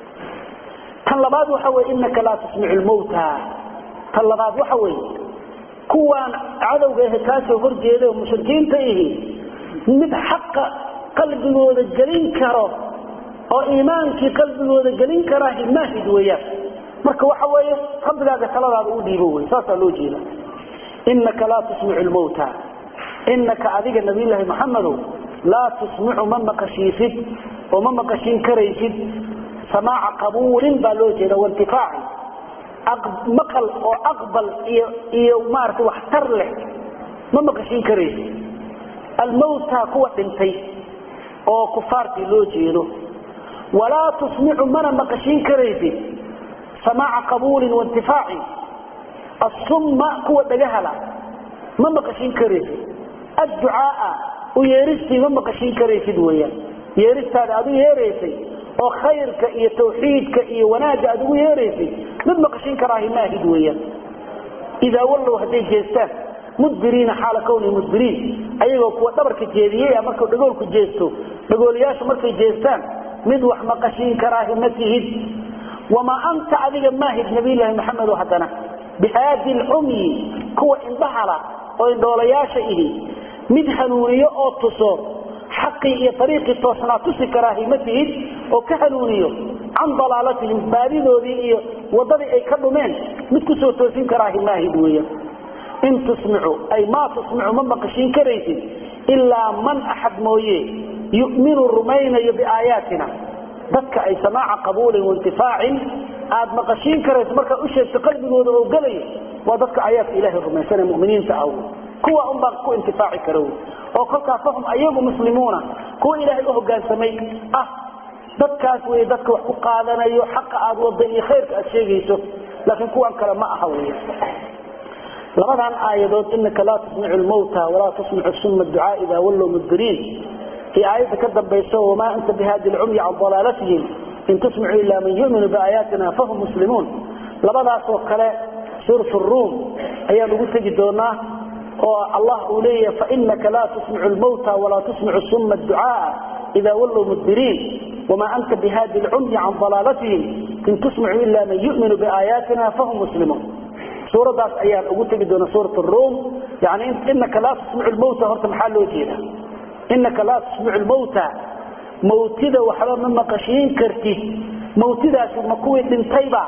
tan labaad waxa weeye innaka la tusmi'u almawta tan labaad waxa weeye kuwaan cadowga kaasoo horjeeda mushrikiinta ihi mid xaq qalbigooda galin karo oo iimaankii qalbigooda galin kara himaahid weeyaan marka waxa weeye rabbigaaga taladaada u dhiibo weey saasa loo jeeda innaka la tusmi'u al-mauta innaka adiga nabi ilaahi muhammad la tusmi'u man maqashifid oo man maqashin karaysid samaa'a qabuulin baa loo jeeda wantifaa'i maqal oo aqbal iyo iyo maartay wax tar leh ma maqashin karaysid almawta kuwa dhintay oo kufaartii loo jeedo wala tusmi'u mana maqashin karaysid samaa'a qabuul wa intifaa'i الصم كوا دغهلا ما مقشين كريسي الدعاء ويرستي ما مقشين كريسي ويا يرستا ادو يريسي او خيرك iyo tawxiidka iyo wanaaga adu yeereysay mid maqashin karaahi ma ahid weeyaan ida wallow haday jeestaan mudbiriina xaala kawni mudbiriin ayagoo kuwa dhabarka jeediyay markuu dhagoolku jeesto dhagooliyaashu markay jeestaan mid wax maqashin karaahi ma tihid wama anta adiga maahid nabi ilaahi maxamed oo hadana بهذه العمي كو اندهلا او اندولياشا إلي مد هنونيو او تصور حقي إيا طريقي توسنا تسكراهيمته او كهنونيو عن ضلالتهم باريدو دي إيا وضبي اي كدومين مد كسو توسين كراهيماه دويا إن تسمعوا أي ما تسمعوا من مقشين كريسي إلا من أحد مويه يؤمن الرمين بآياتنا ذكا أي سماع قبول وانتفاع aad maqashin karayso marka u sheegto qalbigooda oo galay waa dadka ayat ilaahi rumaysan muuminiinta aw kuwa um baa ku intifaaci karo oo kolka fahum ayagu muslimuuna kuwa ilaahi u hoggaansamay ah dadkaas way dadka wax ku qaadanayo xaq aad wada iyo khayrka aad sheegayso laakiin kuwan kale ma aha weey labadan aayadood innaka la tusmi'u al-mawta wa la tusmi'u summa ad-du'a idha wallu mudbirin fi aayada ka dambayso wama anta bihadhihi al-umya 'an dalalatihim إن تسمعوا إلا من يؤمن بآياتنا فهم مسلمون لبدا سوكلا سورة الروم أيها نقول تجدونا الله أوليه فإنك لا تسمع الموتى ولا تسمع الصم الدعاء إذا ولوا مدبرين وما أنت بهذه العمي عن ضلالتهم إن تسمعوا إلا من يؤمن بآياتنا فهم مسلمون سورة داس أيها نقول تجدونا سورة الروم يعني إنك لا تسمع الموتى هرت محل وجينا إنك لا تسمع الموتى موتدا وحلا من مقشين كرتي موتدا شو مكوي دنتيبا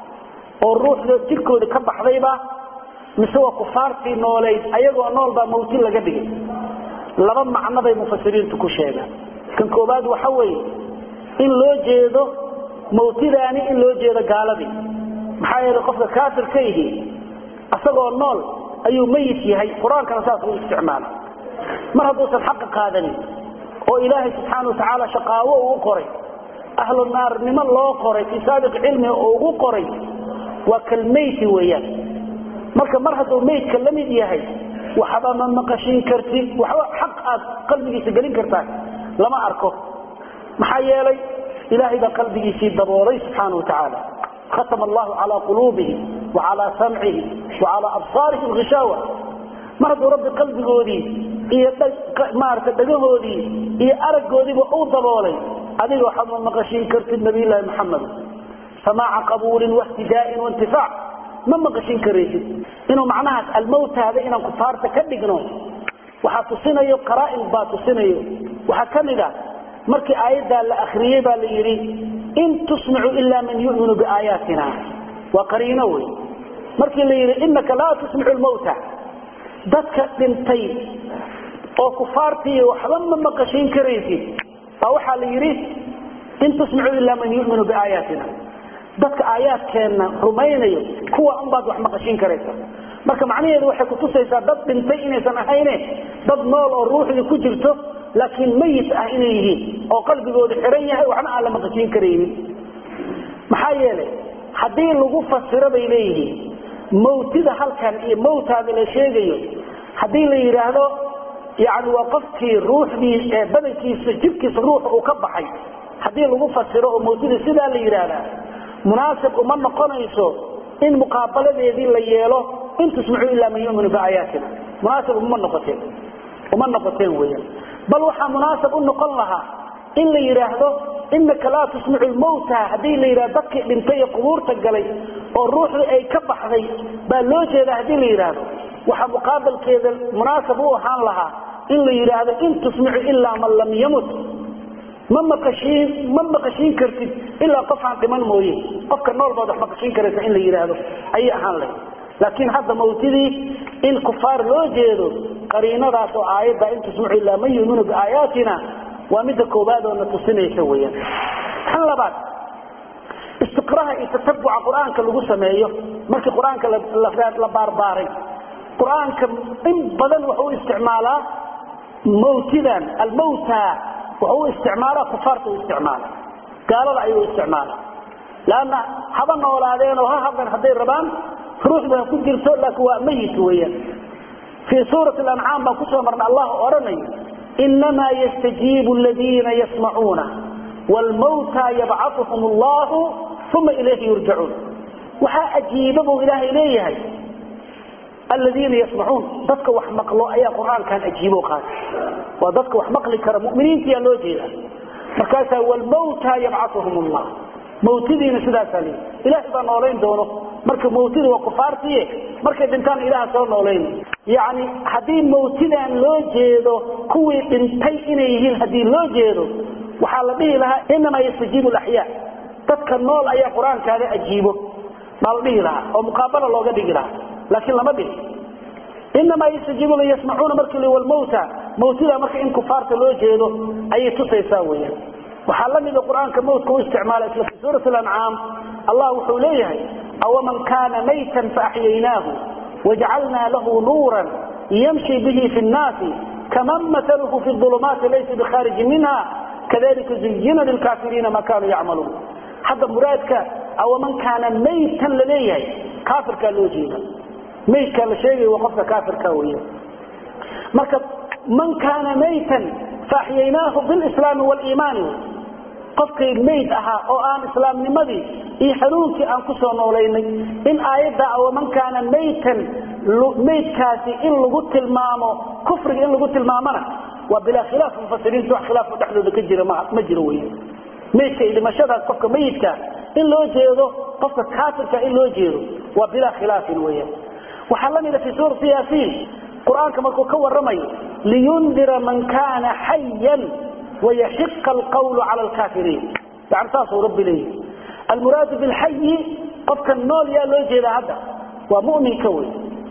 oo ruuxda jirkooda ka baxdayba misoo kufaartii nooleed ayagoo noolba mawti laga dhigay laba macno bay mufassiriintu ku sheegaan kan koobaad waxa weey in loo jeedo mawtidaani in loo jeedo gaaladii maxaa yeelay qofka kaafirka yahay asagoo nool ayuu mayit yahay quraanka saas uu isticmaalo mar hadduu san xaq qaadanin oo ilaahay subhanahu wa ta'ala shaqaawo uu qoray ahlu naar nima loo qoray fi sabiq ilmi oo uu qoray wa kalmeyti weeyaan marka mar hadduu meydka la mid yahay waxba ma maqashin karti waxa xaq aad qalbigiisa galin kartaa lama arko maxaa yeelay ilaahay baa qalbigiisa daboolay subhanahu wa ta'ala khatama Allahu ala qulubihi wa ala sam'ihi wa ala absarihi al-ghishawa mar hadduu rabbi qalbigoodii iyo maarta dhagahoodii iyo aragoodiiba uu daboolay adiga waxa ma maqashin kartid nabi ilaahi maxamed samaa'a qabuul wa ihtidaa'in wa intifaa' ma maqashin karaysid inuu macnaha al-mawt hada inaan kufaarta ka dhigno waxa tusinayo qaraa'in baa tusinayo waxa kamida markii aayada la akhriyay baa la yiri in tusma'u illa man yu'minu bi ayatina wa qariina way markii la yiri innaka la tusma'u al-mawta dadka dhintay oo kufaartii waxba ma maqashin karaysid baa waxa la yiri in tusma'u illa man yu'minu bi ayatina dadka aayaadkeena rumaynayo kuwa aan baad wax maqashin karaysa marka macnaheedu waxay ku tusaysaa dad dhintay inaysan ahayn dad nool oo ruuxdu ku jirto laakiin mayit ah inay yihiin oo qalbigooda xiran yahay waxna aan la maqashin karaynin maxaa yeelay hadii lagu fasiro bay leeyihiin mawtida halkan iyo mawtaada la sheegayo hadii la yiraahdo yaani waqafkii ruuxdii ee badankiisa jirkiisa ruux uu ka baxay hadii lagu fasiro oo mawtida sida la yiraahdo munaasib uma noqonayso in muqaabaladeedii la yeelo in tusma'u illa man yu'minu bi ayatina munaasib uma noqoteen uma noqoteen weeyaan bal waxa munaasib u noqon laha in la yiraahdo innaka la tusma'u al-mawta hadii la yiraahdo dadkii dhintay qubuurta galay oo ruuxdu ay ka baxday baa loo jeedaa hadii la yiraahdo waxa muqaabalkeeda munaasib u ahaan laha in la yiraahdo in tusma'u illa man lam yamut ma maqashin ma maqashin kartid illa qofan dhiman mooyee qofka nool baad wax maqashin karaysa in la yiraahdo ay ahaan leh laakiin hadda mawtidii in kufaar loo jeedo qariinadaas oo aayada in tusma'u illa man yu'minu bi ayatina wa mid koobaad oo na tusinaysa weeyaan tan labaad iqraha iyo tatabbuca quraanka lagu sameeyo markii quraanka la baarbaaray quraanka in badan wuxuu isticmaalaa mawtidan almawta wuxuu isticmaalaa kufaarta isticmaala gaalada ayuu isticmaalaa laana haba noolaadeen oo ha hadan haday rabaan ruuxda ku jirto laakiin waa mayit weeyaan في سورة الأنعام ما كسر مرنا الله أرني إنما يستجيب الذين يسمعون والموتى يبعثهم الله ثم إليه يرجعون وحا أجيبه إله إليه الذين يسمعون ضدك وحمق الله أي قرآن كان أجيبه قال وضدك وحمق لك مؤمنين في اللوجيه فكاسا والموتى يبعثهم الله موتدين سداسا لي إله إذا نولين دونه مركب موتد وكفارتي مركب انتان إله سوى نولين يعني هذه موتدان لو جيدو كوي انتي إنيهين هذه لو جيدو وحال به لها إنما يستجيب الأحياء تذكر نول أي قرآن كان أجيبه ما به لها ومقابلة لو قد لها لكن لما به إنما يستجيب لي يسمعون مركب والموتى موتدا مركب إن كفارت لو جيدو أي تصي ساوية وحلمي القرآن كموت كو استعماله في سورة الأنعام الله حوليه أو من كان ميتا فأحييناه وجعلنا له نورا يمشي به في الناس كمن مثله في الظلمات ليس بخارج منها كذلك زين للكافرين ما كانوا يعملون حتى مرادك أو من كان ميتا لليه كافر كالوجينا ميت كان شيء وقفت كافر كاوية مركب من كان ميتا فأحييناه بالإسلام والإيمان قفك ميت أها أو آن إسلام نمدي إي حنونك أن كسر نوليني إن آيات أو من كان ميتا ميت كاسي إن لغت المامو كفر إن لغت المامنا وبلا خلاف مفسرين توح خلاف ودحلو ذكجر مجروي ميت إذا ما شبه قفك ميت إن لو جيرو قفك كافرك إن لو جيرو وبلا خلاف ويا وحلمنا في سورة ياسين قرآن كما كور رمي لينذر من كان حيا ويحق القول على الكافرين يعني تاسو ربي ليه المراد بالحي قفك النول يا لوجه هذا ومؤمن كوي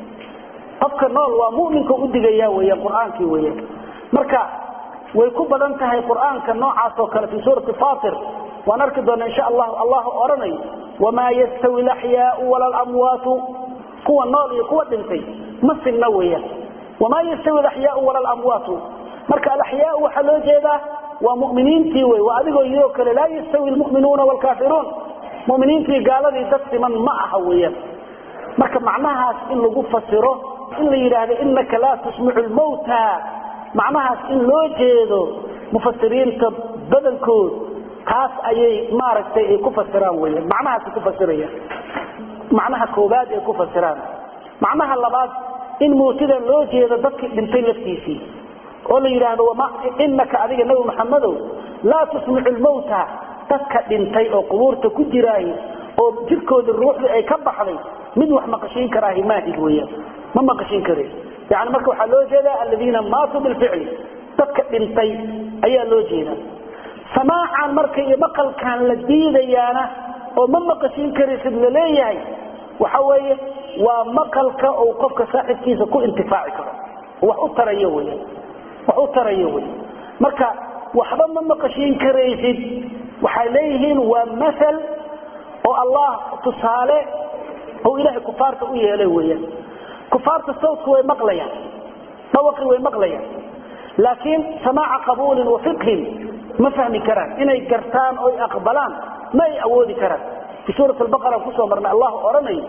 قفك النول ومؤمن كودي يا ويا قرآن كي ويا مركا ويكون بدنتها القرآن كالنوع عاصوكال في سورة فاطر ونركض إن شاء الله الله أرني وما يستوي الأحياء ولا الأموات قوة النول قوة دنتي مثل نوية وما يستوي الأحياء ولا الأموات مركا الأحياء وحلو جيدا ومؤمنين تيوي وأذيقوا يوكل لا يستوي المؤمنون والكافرون مؤمنين تي قالوا لي دست من معها ويا مركا معناها إن لقوا فسره إن يراد إنك لا تسمع الموتى معناها إن لو جيدو مفسرين بدل كود تاس أي ماركتي كفسران ويا معناها كفسرية معناها كوباد كفسران معناها اللباد إن موتدا لو جيدا دك بنتين لفتيسي ولا يراد وما إنك عليك النبي محمد لا تسمع الموتى دك بنتي أو قبورتك كجراي أو جركود الروح أي كبحلي من وح مقشين كراهي ماتي ويا ما مقشين كريه يعني مركو حلو جيدا الذين ماتوا بالفعل دك بنتي أي لو جيدا سماعا مركي مقل كان لديدا يانا وما مقشين كريه سبل ليه وحوي ومقلك أو قفك صاحب كيسا كو انتفاعك وحو تريوي وحو تريوي مركا وحبا ما مقشين كريسد وحاليهن ومثل أو الله تصالح أو إلهي كفارته إيه إلهي كفارة الصوت هو مقليا طوقي هو مقليا لكن سماع قبول وفقه ما فهم كران إنه يقرتان أو يقبلان ما يأودي كران في سورة البقرة كسوة مرنا الله أرمي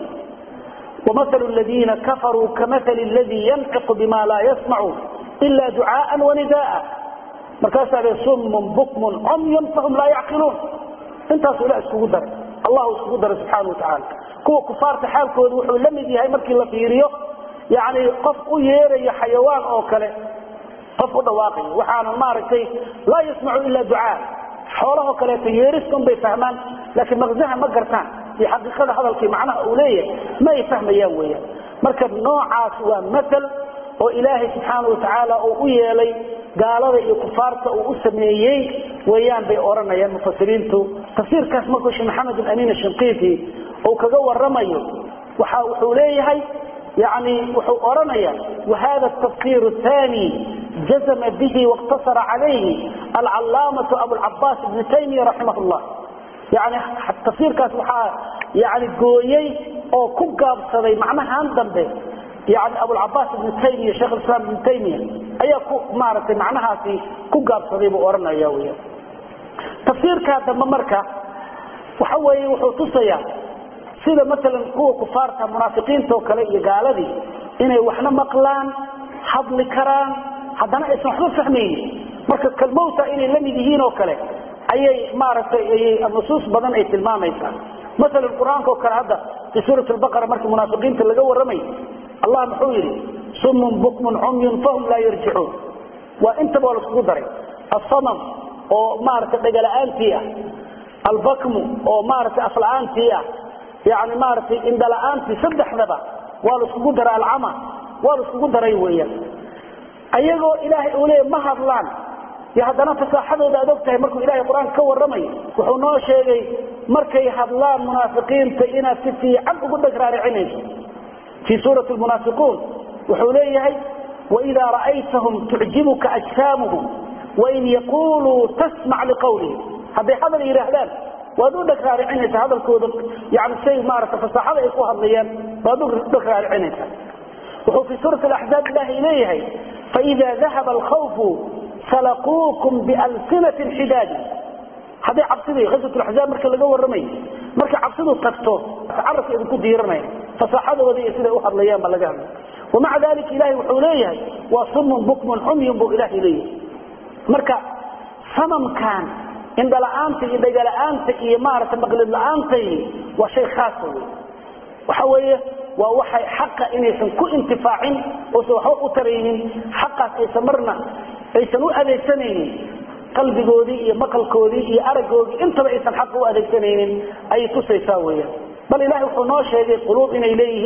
ومثل الذين كفروا كمثل الذي ينطق بما لا يسمع إلا دعاء ونداء مركز على صم بكم عمي فهم لا يعقلون انت سؤال اسكودر الله اسكودر سبحانه وتعالى كو كفار حالكود وحو لمدي هي markii la fiiriyo yaani qof u yeeray xayawaan oo kale qof u dhawaaqay waxaan maartay la yasmacu illa du'a xoolaha kale yeeriskan bay fahmaan laakiin maqsaha ma gartaan في حقيقة هذا الكي معناه أولية ما يفهم ويا مركب نوعات ومثل وإلهي سبحانه وتعالى أوئي لي قال لي كفارته وأسميي ويان بأورنا يا المفسرين تفسير كاسمكوش محمد الأمين الشنقيطي وكذو الرمي وحوليه يعني وحورنا وهذا التفسير الثاني جزم به واقتصر عليه العلامة أبو العباس ابن تيمية رحمه الله يعني تفسير كاس وحا يعني قويي أو كقاب صدي معناها عندهم يعني أبو العباس ابن تيمية شيخ الإسلام ابن تيمية أي معرفة معناها في كقاب صدي بأورنا ياوية تفسير كهذا ممركة وحوي وحوتصيا سيدا مثلا قوة كفارتها منافقين توكلي قال ذي إنه وحنا مقلان حضل كران حدنا اسم حضر فهمين مركز كالموتى إنه لم يدهين وكله أي معرفة أي النصوص بدن أي تلمام إيسان مثلا القرآن كوكال هذا في سورة البقرة مركز منافقين تلقوا الرمي الله محويري صم بكم عمي فهم لا يرجعون وانت بولك قدري الصنم أو معرفة دقلان فيها البكم أو معرفة أفلعان فيها يعني معرفة إن دلعان في سبح ذبا والك قدر العمى والك قدر يويا أيقو إلهي أوليه مهضلان يهدنا فساحده ذا دكته مركو إلهي القرآن كور رمي وحنو شيء مركي هضلان منافقين تئنا ستي عبد قدك رارعيني في سورة المنافقون وحوليه وإذا رأيتهم تعجبك أجسامهم وإن يقولوا تسمع لقوله هذا هذا الإرهلان وادودك رارعيني هذا الكود يعني شيء مارك فساحده يكوها الليان وادودك رارعيني وهو في سورة الأحزاب الله إليه فإذا ذهب الخوف سلقوكم بألسنة حداد هذا عبسدي غزوة الأحزاب مركا لقوا الرمي مركا عبسدوا قفتوا تعرف إذا كنت يرمي فصاحده وذي يسيده أحد ليام بلقام ومع ذلك إلهي وحوليه وصم بكم عمي بو إله إليه مركا صمم كان إن دلعانتي إن دلعانتي إمارة مقلب لعانتي وشيء خاص وحويه ووحي حق إن يسنكو انتفاعين وسوحوا أترينين حقا يسمرنا يسنو أذي سنين قلبي قودي مقل قودي أرق قودي انت بأيسان حقه أذي سنين أي تسي ساوية بل إلهي وحنوش هذه القلوب إن إليه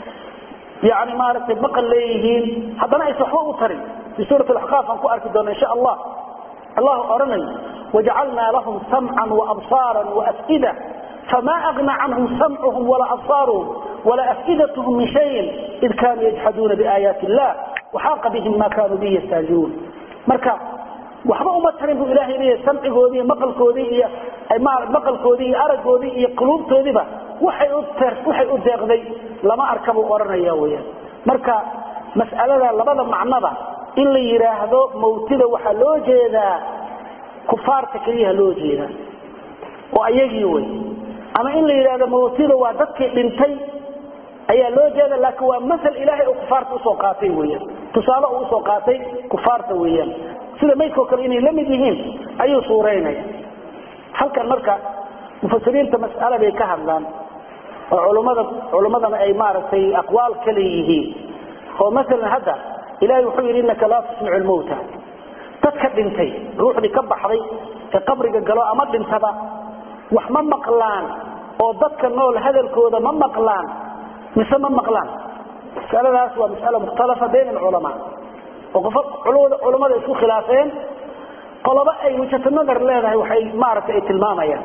يعني ما رتب مقل ليهين حضنا يسحوا أتري في سورة الأحقاف أنكو أركدون إن شاء الله الله أرني وجعلنا لهم سمعا وأبصارا وأفئدة فما أغنى عنهم سمعهم ولا أبصارهم ولا أفئدتهم من شيء إذ كانوا يجحدون بآيات الله وحاق بهم ما كانوا به يستهزئون مركا وحبا أمترين بو إلهي ليه سمع قودي مقل قودي مقل قودي أرق قودي قلوب قودي با وحي أدتر وحي أدتر لما أركبوا ورنا ياويا مركا مسألة لبدا معنبا إلا يراهدو موتida waxa loo jeedaa kufaarta kaliya loo jeedaa oo ayagii way ama in la yiraahdo موتida waa dadkii dhintay ayaa loo jeeda laakiin waa masal ilaahay oo kufaarta u soo qaatay weeyaan tusaale uu soo qaatay kufaarta weeyaan sida meeyko kale inay la mid yihiin ayuu suureynay halkan marka mufassiriinta mas'ala bay ka hadlaan oo culimada culimadana ay maartay aqwaal kale yihiin oo mesela hada إلهي وحير إنك لا تسمع الموتى تتكد انتي روح لي كبحري كقبرك قالوا أمد انتبا وحمم مقلان وضدك النول هذا الكودة من مقلان مسمى مقلان مسألة أسوأ مسألة مختلفة بين العلماء وقفت علماء يسوا خلافين قالوا بقى وجهة النظر لها وحي معرفة اي تلمامة يعني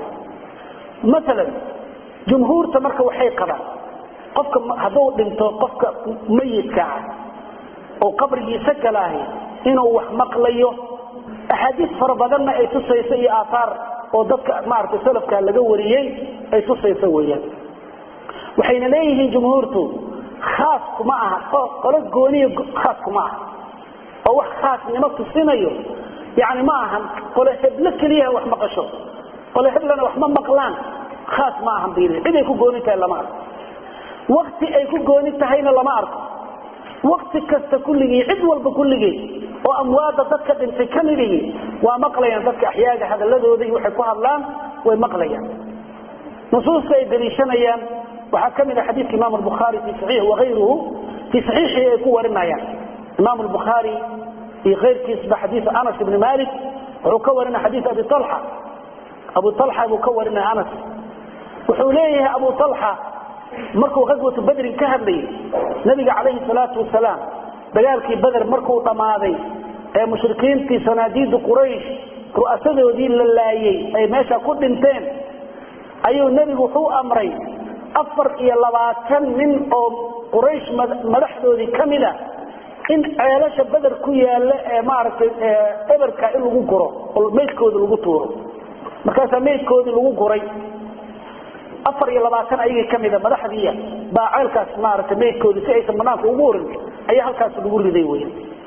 مثلا جمهور تمرك وحي قضاء قفك هدو دنتو قفك ميت كعب oo qabrigiisa galaahay inuu wax maqlayo ahadiis farabadana ay tusayso iyo aathar oo dadka maartay salafka laga wariyay ay tusayso weeyaan waxayna leeyihiin jumhuurtu khaas kuma aha qolo gooniyo khaas kuma aha oo wax khaas nima tusinayo yaani ma aha qolo hebla kaliya wax maqasho qolo heblana wax ma maqlaan khaas ma aha biilay cid ay ku gooni tahay lama arko waqti ay ku gooni tahayna lama arko وقت كست كله عد والب كله وأموات ضدك انت كمله ومقليا ضدك أحياء هذا الذي ذي يحكوها الله ومقليا نصوص يدريشنا وحكم إلى حديث الإمام البخاري في صحيح وغيره في صحيح يكون رمايا الإمام البخاري في غير كسب حديث أنس بن مالك وكورنا حديث أبي طلحة أبو طلحة مكورنا أنس وحوليه أبو طلحة markuu qadwatu badr ka hadlay nabiga kaleey salaatu wasalaam dagaalkii badr markuu dhamaaday ee mushrikiintii sanaadiid quraysh ru'asadoodii la laayay ay meesha ku dhinteen ayuu nabigu wuxuu amray afar iyo labaatan nin oo quraysh madaxdoodii kamida in ceelasha badr ku yaala ee maartay eberka in lagu guro oo meedkooda lagu tuuro markaas meedkoodii lagu guray afar iyo labaatan ayaga kamida madaxdiya baa ceelkaas maartay meedkoodii si aysan banaanka ugu urin ayaa halkaas lagu riday weeyaan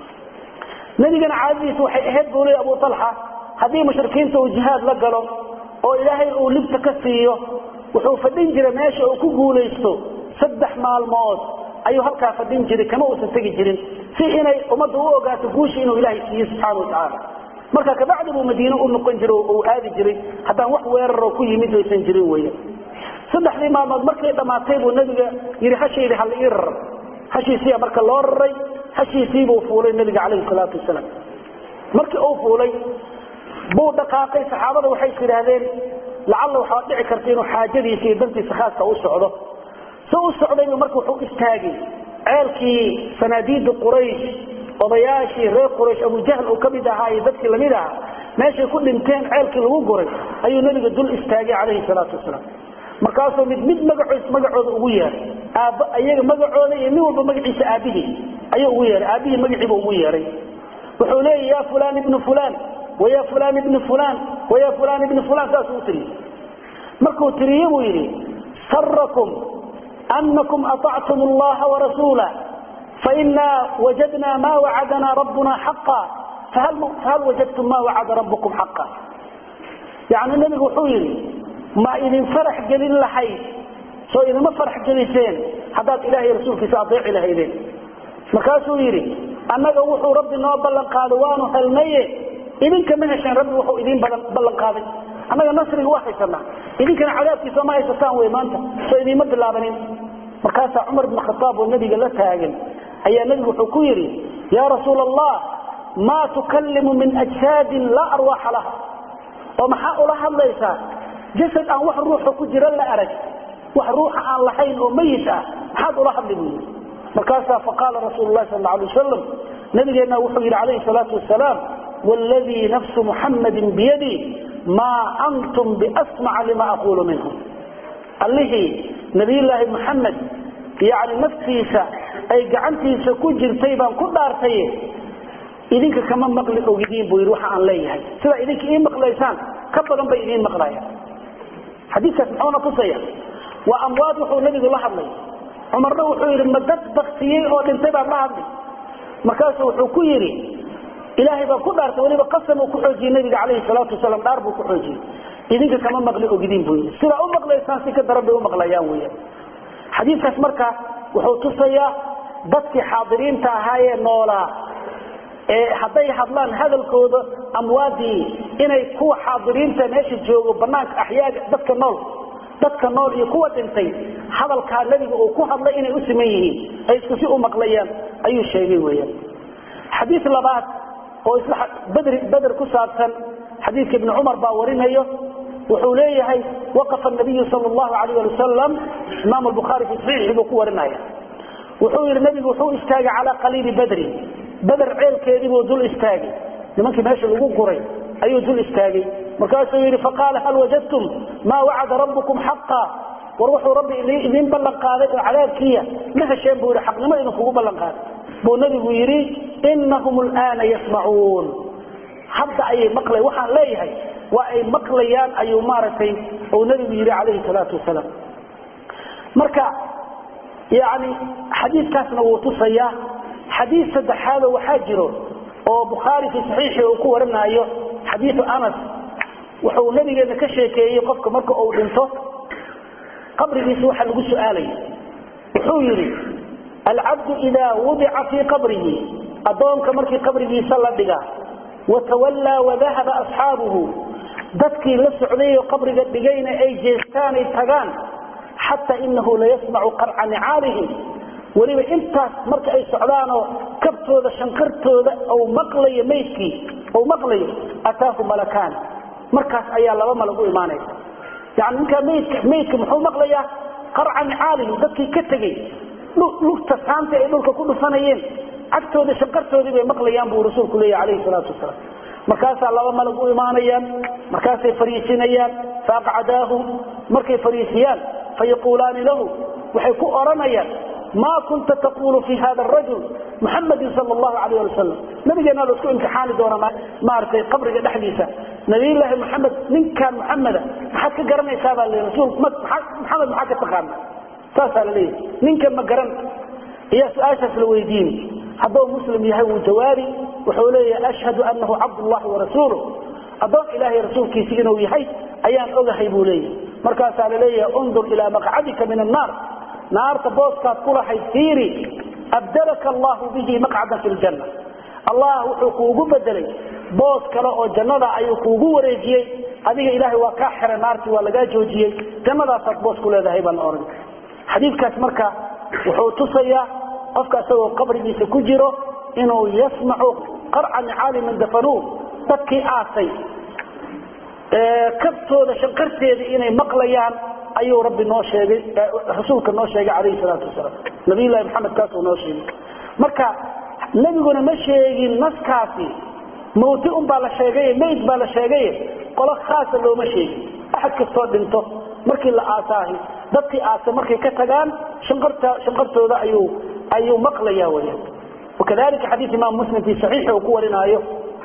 nabigana caadiis waxay ahayd goolay Abu Talha hadii mushrikiinta uu jihaad la galo oo ilaahay uu libta ka siiyo wuxuu fadhin jiray meesha uu ku guuleysto saddex maalmood ayuu halka fadhin jiray kama uu tagi jirin si inay umadu u ogaato guushi inuu ilaahay siiyo subhanahu wa ta'ala marka ka bacdi uu Madiina u noqon jiray oo aadi jiray haddaan wax weerar ku yimid aysan jirin weeyaan saddexdii maalmood markay dhamaatay buu nabiga yiri hashiidi hal ir hashiisi marka loo raray hashiisi buu fuulay nabiga kaleey salaatu wasalaam markii uu fuulay buu dhaqaaqay saxaabada waxay yiraahdeen lacalla waxa dhici karta inuu xaajadiisa iyo dantiisa khaaska u socdo soo socday markuu wuxuu istaagay ceelkii sanaadiid quraysh odayaashii reer quraysh Abu Jahl oo kamid ahaa iyo dadkii lamid ah meesha ku dhinteen ceelkii lagu guray ayuu nabiga dul istaagay kaleey salaatu wasalaam markaasoo mid mid magaciisa magacooda ugu yeeray aaba ayaga magacooda iyo mid walba magaciisa aabihi ayuu ugu yeeray aabihi magaciisa ugu yeeray wuxuu leeyahay ya fulan ibn fulan ويا فلان ابن فلان ويا فلان ابن فلان تاسوتري مركو تريبو يري سركم أنكم أطعتم الله ورسوله فإنا وجدنا ما وعدنا ربنا حقا فهل, فهل وجدتم ما وعد ربكم حقا يعني النبي حويري ما إذن فرح جليل لحي سو إذا ما فرح جليسين حداد إلهي رسولك سأطيع إلهي ذين مكاسو يري أنك وحو ربنا وبلن قادوان هلميه idinka ma heshan rabbi wuxuu idin ballan qaaday anaga nasriga wax haysanaa idinkana cadaabkiisa ma haysataan way maanta soo idin ma bilaabanin markaas Umar ibn Khattab oo nabiga la taagan ayaa nabigu wuxuu ku yiri ya rasuulallah ma tukallimu min ajsad la arwah laha oo maxaa ula hadlaysaa jasad aan wax ruuxa ku jira la arag wax ruuxa aan lahayn oo mayit ah maxaa ula hadlaysaa markaas faqala rasuulullah sallallahu alayhi wasallam nabigeena wuxuu yiri alayhi salatu wassalam والذي نفس محمد بيدي ما أنتم بأسمع لما أقول منهم الله نبي الله محمد يعني نفسيسا أي قعنتيسا كجر تيبان كدار تيه إذنك كمان مقلق وقدين بيروح عن ليه سلا إذنك إيه مقليسان كبرا بإذين مقلايا حديثة سبحانه تصير وأموات وحو النبي الله عليه عمر روحو لما دت بختيه وتنتبع الله عليه مكاسه وحو كيري إلهي بقول دارت ولي بقسم وكحوجي النبي عليه الصلاة والسلام دار بكحوجي إذنك كمان مقلق وقدين بوي سلا أم مقلق إنسان سيكا درب أم مقلقيان ويا حديث كاسمركا وحوتصيا dadkii xaadiriinta ahaayee noolaa ee haday hadlaan hadalkooda amwaadii inay kuwa xaadiriinta meesha joogo banaanka axyaaga dadka nool dadka nool iyo kuwa dhintay hadalka nabiga uu ku hadlay inay u sameeyeen ay isku si u maqlayaan ayuu sheegay weeyaan xadiis labaad oo isla badr badr ku saabsan xadiis ibn umar baa warinayo wuxuu leeyahay waqafa an-nabiy sallallahu alayhi wa sallam imam al-bukhari fi sahih ku warinaya wuxuu yiri nabigu wuxuu istaagay ala qaliib badr badr ceelkeedii buu dul istaagay nimankii meesha lagu guray ayuu dul istaagay markaasuu yiri faqala hal wajadtum ma wa'ada rabbukum haqqan waruhu rabbi idin ballan qaaday cadaabkiya ma hesheen buu xaqnimo inuu kugu ballan qaaday buu nabigu yiri innahum al'ana yasma'un hadda ay maqlay waxaan leeyahay waa ay maqlayaan ayuu maaratay oo nabigu yiri alayhi salatu wasalaam marka يعني حديث كاسنا وتصيا حديث سدحاده وحاجره او بخاري في صحيحه او كورنايو حديث انس وحو نبينا كشيكيه قفك marka uu dhinto qabrigiisa waxa lagu su'aalay wuxuu yiri العبد اذا وضع في قبره adoonka markii qabrigiisa la dhiga وتولى وذهب اصحابه dadkii la socday qabriga dhigayna ay jeestaan ay tagaan حتى إنه لا يسمع قرع نعاله ولما إنت مرك أي سعلانه كبتو ذا شنكرتو ذا أو مقلي ميتكي أو مقلي أتاه ملكان مركز أي الله وما لقوا إيمانه يعني إنك ميتك ميتك محو مقلي قرع نعاله ذاتك كتغي لوك تسانت إلوك كل سنين أكتو ذا شنكرتو ذا مقليان بو رسول كلية عليه الصلاة والسلام مركز الله وما لقوا إيمانيا مركز فريسينيا فأقعداه مركز فريسيان فيقولان له وحيكو أرميا ما كنت تقول في هذا الرجل محمد صلى الله عليه وسلم نبينا لو اسكو امتحان دونا ما artay qabriga dhaxdiisa nabi ilaahi maxamed ninkan maxamada maxaad ka garanaysaa baa rasuul maxamed maxaa ka taqaan taas la leeyahay ninkan ma garan iyo su'aashaas la weydiin hadoo muslim yahay uu jawaabi wuxuu leeyahay ashhadu annahu abdullah wa rasuluhu adoo ilaahi rasuulkiisa inuu yahay ayaan ogahay buu leeyahay markaas la leeyahay undur ila maq'adika min an-nar naarta booskaad ku lahayd fiiri abdalaka allah bihi maq'adan fil janna allah wuxuu kuugu bedelay boos kale oo jannada ayuu kuugu wareejiyay adiga ilaahay waa ka xiran naartii waa laga joojiyay jannadaas boos ku leedahay baan oran xadiidkaas marka wuxuu tusayaa qofka asagoo qabrigiisa ku jiro inuu yasmacu qar'an aalimin dafanu dadkii aasay ee kabtooda shanqarteeda inay maqlayaan ayuu rabbi noo sheegay rasuulka noo sheegay kaleey salaatu wasalaam nabi ilaahi maxamed kaas oo noo sheegay marka nabiguna ma sheegin naskaasi mawti um baa la sheegay meyd baa la sheegay qolo khaas loo ma sheegin ahad kasto dhinto markii la aasaahay dadkii aasay markay ka tagaan shanqarta shanqartooda ayuu ayuu maqlayaa weeyaan وكذلك حديث امام مسلم في صحيحه وكورنايو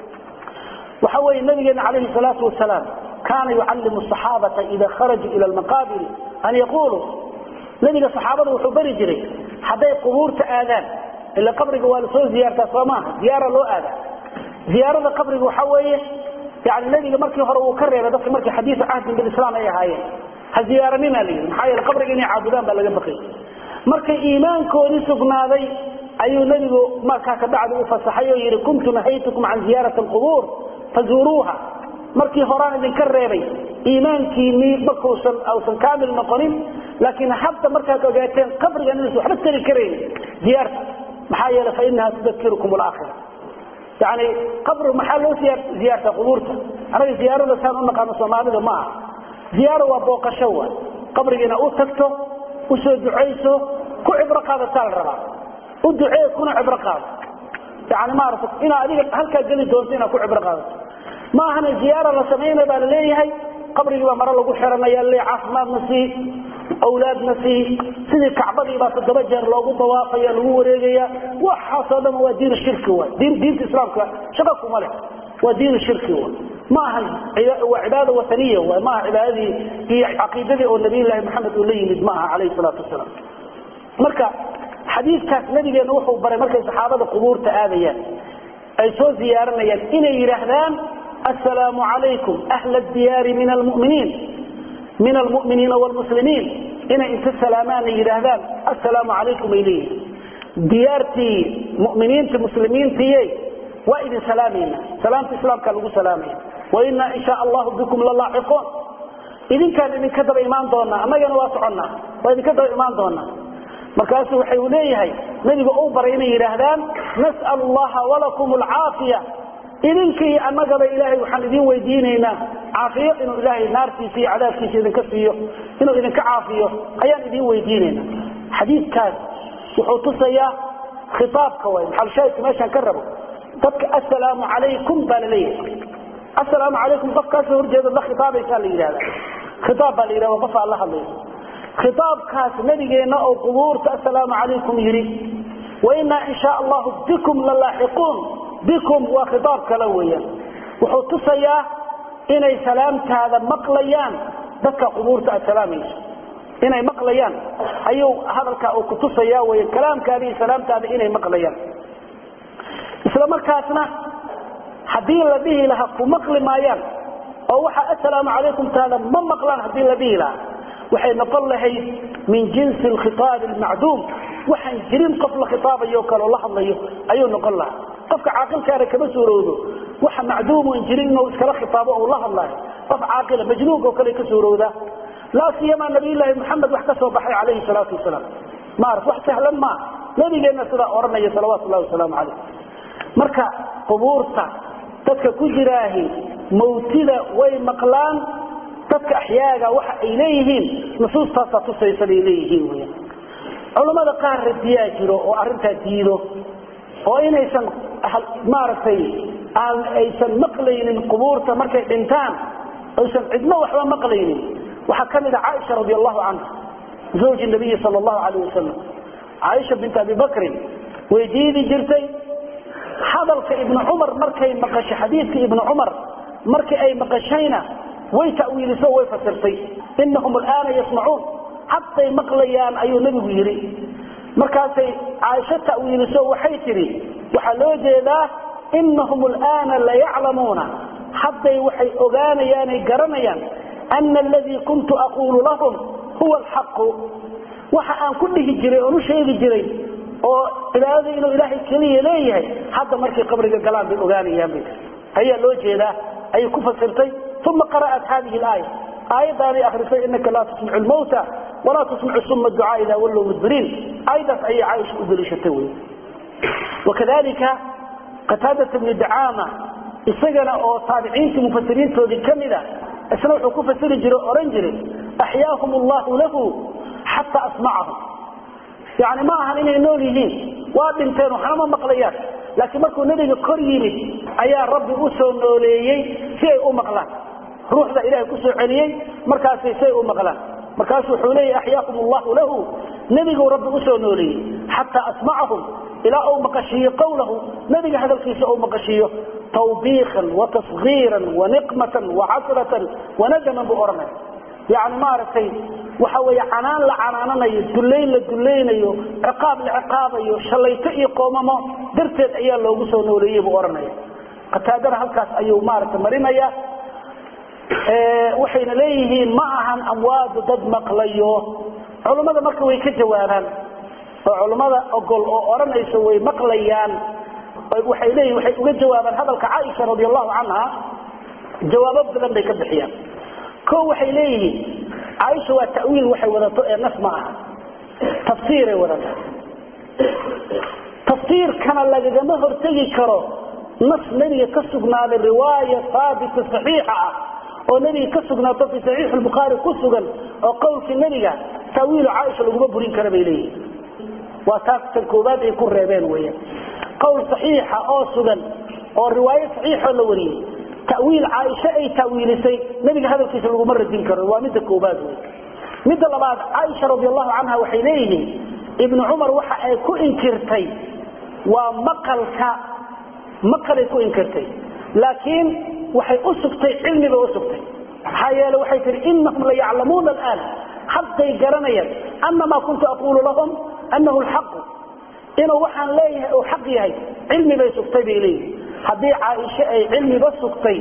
وحوي النبي عليه الصلاه والسلام كان يعلم الصحابه اذا خرجوا الى المقابر ان يقولوا نبي الصحابه وحبري جري حدا قبور تآذان إلا قبرك والسوء زيارة صماها زيارة لو آذان زيارة قبرك وحوية يعني الذي مركي هرو وكرر هذا مركي حديث عهد بالإسلام أي هاي هزيارة من لي محايا لقبرك إني عابدان بلغ بقي مركي إيمان كوني سقنا ذي أي النبي ما كاك بعد أفصحيه يري كنت نهيتكم عن زيارة القبور فزوروها مركي هران إذن كرري إيمان كيني بكوصا أو سن كامل نقرين لكن حتى مركي كاكتين قبرك أن نسو حتى الكرين زيارة محايا فإنها تذكركم الآخرة يعني قبر محل زيارة قبورته أنا زيارة لسان أنك أنا صمامي معه زيارة وبوق شوى قبر جنا أوتكته وسود عيسو كل عبرة هذا تال ربع ودعاء كل عبرة هذا يعني ما أعرف إن هذه هل كجلي دونتنا كل عبرة هذا ما هنا زيارة لسمينا بالليه هي قبر جوا مرة لو حرنا يلي عثمان نسي أولاد نسي سيد الكعبة بس الدرجة لو طوافية لو وريجية وحصل ما دين الشرك هو دين دين الإسلام شبكوا ملك ودين الشرك هو ما هي وعبادة وثنية وما عبادة هي عقيدة والنبي الله محمد ولي معها عليه الصلاة والسلام مركا حديث كاس نبي نوح وبر مركا صحابة قبور تآذية أي سو زيارنا ين إن يرهدان السلام عليكم أهل الديار من المؤمنين من المؤمنين والمسلمين إن انت السلامان يرهدان السلام عليكم إليه ديارتي مؤمنين مسلمين تيي وإذن سلامين سلام الإسلام كان له سلامين وإنا إن شاء الله بكم للاحقون إذن كان إذن كذب إيمان دونا أما ينواسعنا وإذن كذب إيمان دونا مركاسه وحيوليه نجب أوبر إنه يرهدان نسأل الله ولكم العافية إذنك أما قبل إلهي وحندين ويدينينا عافية إنه إلهي نارتي في عذابك إذن كفيه إنه إذن كعافيه أيان إذن ويدينينا حديث كان وحوتصيا خطاب كوين حال شايك ماشي هنكربه قفك السلام عليكم بالليه السلام عليكم قفك أسهر جيد الله خطاب يسال لي هذا خطاب بالليه وقف الله الله خطاب كاس نبينا أو قبور السلام عليكم يري وإنا إن شاء الله بكم للاحقون بكم وخطاب كلويا وحوتصيا إني سلامت هذا مقليان ذكى قبور السلام إني مقليان أيو هذا الكاو كتصيا والكلام كان سلامت هذا إني مقليان إسلام الكاسنا حدين لبيه لها ومقل مايان أو وحا السلام عليكم هذا ما مقلان حدين لبيه لها وحي نقل لهي من جنس الخطاب المعدوم وحي جرين قفل خطاب يوكل الله الله أيو نقل لها قفك عاقل كان كبس وروده وحا معدوم وانجرين وإسكال خطابه الله الله قف عاقل مجنوك وكالي كسوروده لا سيما النبي الله محمد وحكسه بحي عليه الصلاة والسلام ما عرف واحد سهلا ما نبي لنا صلاة ورمي صلوات الله والسلام عليه مركا قبورتا تدك كجراهي موتدا ومقلان تدك أحياغا وحا إليهين نصوص تاسا تصيصل إليهين ويا علماء قار الدياجرو وأرنتا دينو وإن أيسان مارتي أيسان مقلين القبورتا مركا إنتان أيسان عدنا وحوا مقلين وحكمت عائشة رضي الله عنها زوج النبي صلى الله عليه وسلم عائشة بنت أبي بكر ويديدي جرتي حضلك ابن عمر مركي مقش حديثك ابن عمر مركي أي مقشينا ويتأويل سوى ويفسرتي إنهم الآن يسمعون حتى مقليان أي نبي يري مركاتي عائشة تأويل سوى حيتري وحلوجي ذا إنهم الآن لا يعلمون حتى وحي أغانيان قرنيان أن الذي كنت أقول لهم هو الحق وحان كله جري ونشيء جري وإلهي إنه إلهي كليه ليه حتى مركي قبرك القلام بأغانيان هي اللوجي ذا أي كفة سرتي ثم قرأت هذه الآية آية داني أخرسي إنك لا تسمع الموتى ولا تسمع الصم الدعاء إذا ولوا مدبرين أيضا أي عايش أدري شتوي وكذلك قتادة بن دعامة السجن أو تابعين مفسرين تودي كمذا السنة وكفة سير جري أورنجري أحياهم الله له حتى أسمعهم يعني ما أهل إنه نوليين وابنتين وحرام مقليات لكن مركو نبي كريمي أيا رب أسو نوليي شيء مقلان روح ذا إلهي كسو عليي مركاسي شيء مقلان مركاسو حولي أحياكم الله له نبي رب أسو نوليي حتى أسمعهم إلى أو مقشي قوله نبي هذا الكيس أو مقشيه توبيخا وتصغيرا ونقمة وعسرة وندما بأرمه يعني ما رأيتي وحوي عنان لعنانا يدلين لدلين يو عقاب لعقاب يو شليتئي قومما درتت أيها لو قصوا نوليه بأرمه قتادر هالكاس أيو مارت مريمية اه وحين ليهين معهم أمواد ضد مقليو علماء مركوي كجوانان علماء أقول أرمه يسوي مقليان waxay leeyihiin waxay uga jawaabaan hadalka Aisha radiyallahu anha jawaabo badan bay ka bixiyaan ko waxay leeyihiin Aisha waa ta'wiil waxay wadato ee nas ma aha tafsiir ay wadato tafsiir kana lagama hortagi karo nas nabiga ka sugnaaday riwaaya saabit sahiha oo nabiga ka sugnaato fi sahih al-bukhari ku sugan oo qowlki nabiga ta'wiil Aisha lagu burin kara bay leeyihiin waa taas koobaad ay ku reebeen weeyaan قول صحيحة أو سجن أو رواية صحيحة ولا وريه تأويل عائشة أي تأويل سي نبي هذا الكيس اللي مرة دين كرر ومدة كوباد مدة لبعض عائشة رضي الله عنها وحينيه ابن عمر وحى كو إنكرتي ومقلك مقل كو إنكرتي لكن وحي أسكتي علمي بأسكتي حيال وحي تري إنهم لا يعلمون الآن حتى يقرنيا أما ما كنت أقول لهم أنه الحق إنه وحن ليه أو حقيه علمي بيسكتي بإليه حدي عائشة علمي بسكتي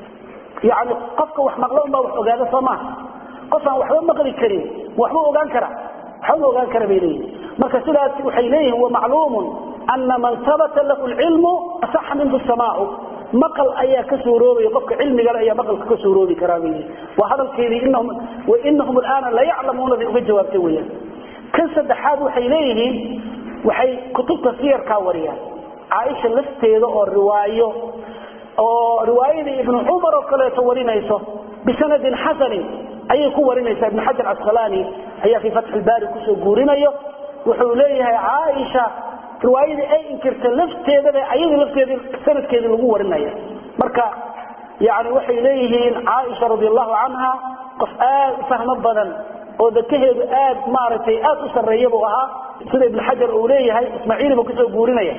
يعني قفك وحمقلون بوحوق هذا صماه قفا وحوق مقلي كريم وحوق وقان كرا حوق وقان كرا بإليه مركسلات وحيليه هو معلوم أن من ثبت له العلم أصح منه السماع مقل أي كسوروبي قفك علمي قال أي مقل كسوروبي كرامي وهذا الكيري إنهم وإنهم الآن لا يعلمون ذي أفجوا بتويا كنسد حاد وحيليه waxay kutubta siyarka wariyaan Aisha lafteeda oo riwaayo oo riwaayada ibn Umar oo kale warinayso bisanadin hasan ay ku warinaysa ibn Hajar Asqalani ayaa fi Fath al-Bari ku soo guurinayo wuxuu leeyahay Aisha riwaayada ay inkirta lafteeda ayada lafteeda sanadkeeda lagu warinayo marka yaani waxay leeyihiin Aisha radiyallahu anha qof aad fahmo badan oo dadkeedu aad maaratay aad u sareeyay ahaa سيد ابن حجر أوليه إسماعيل بكسو قورنية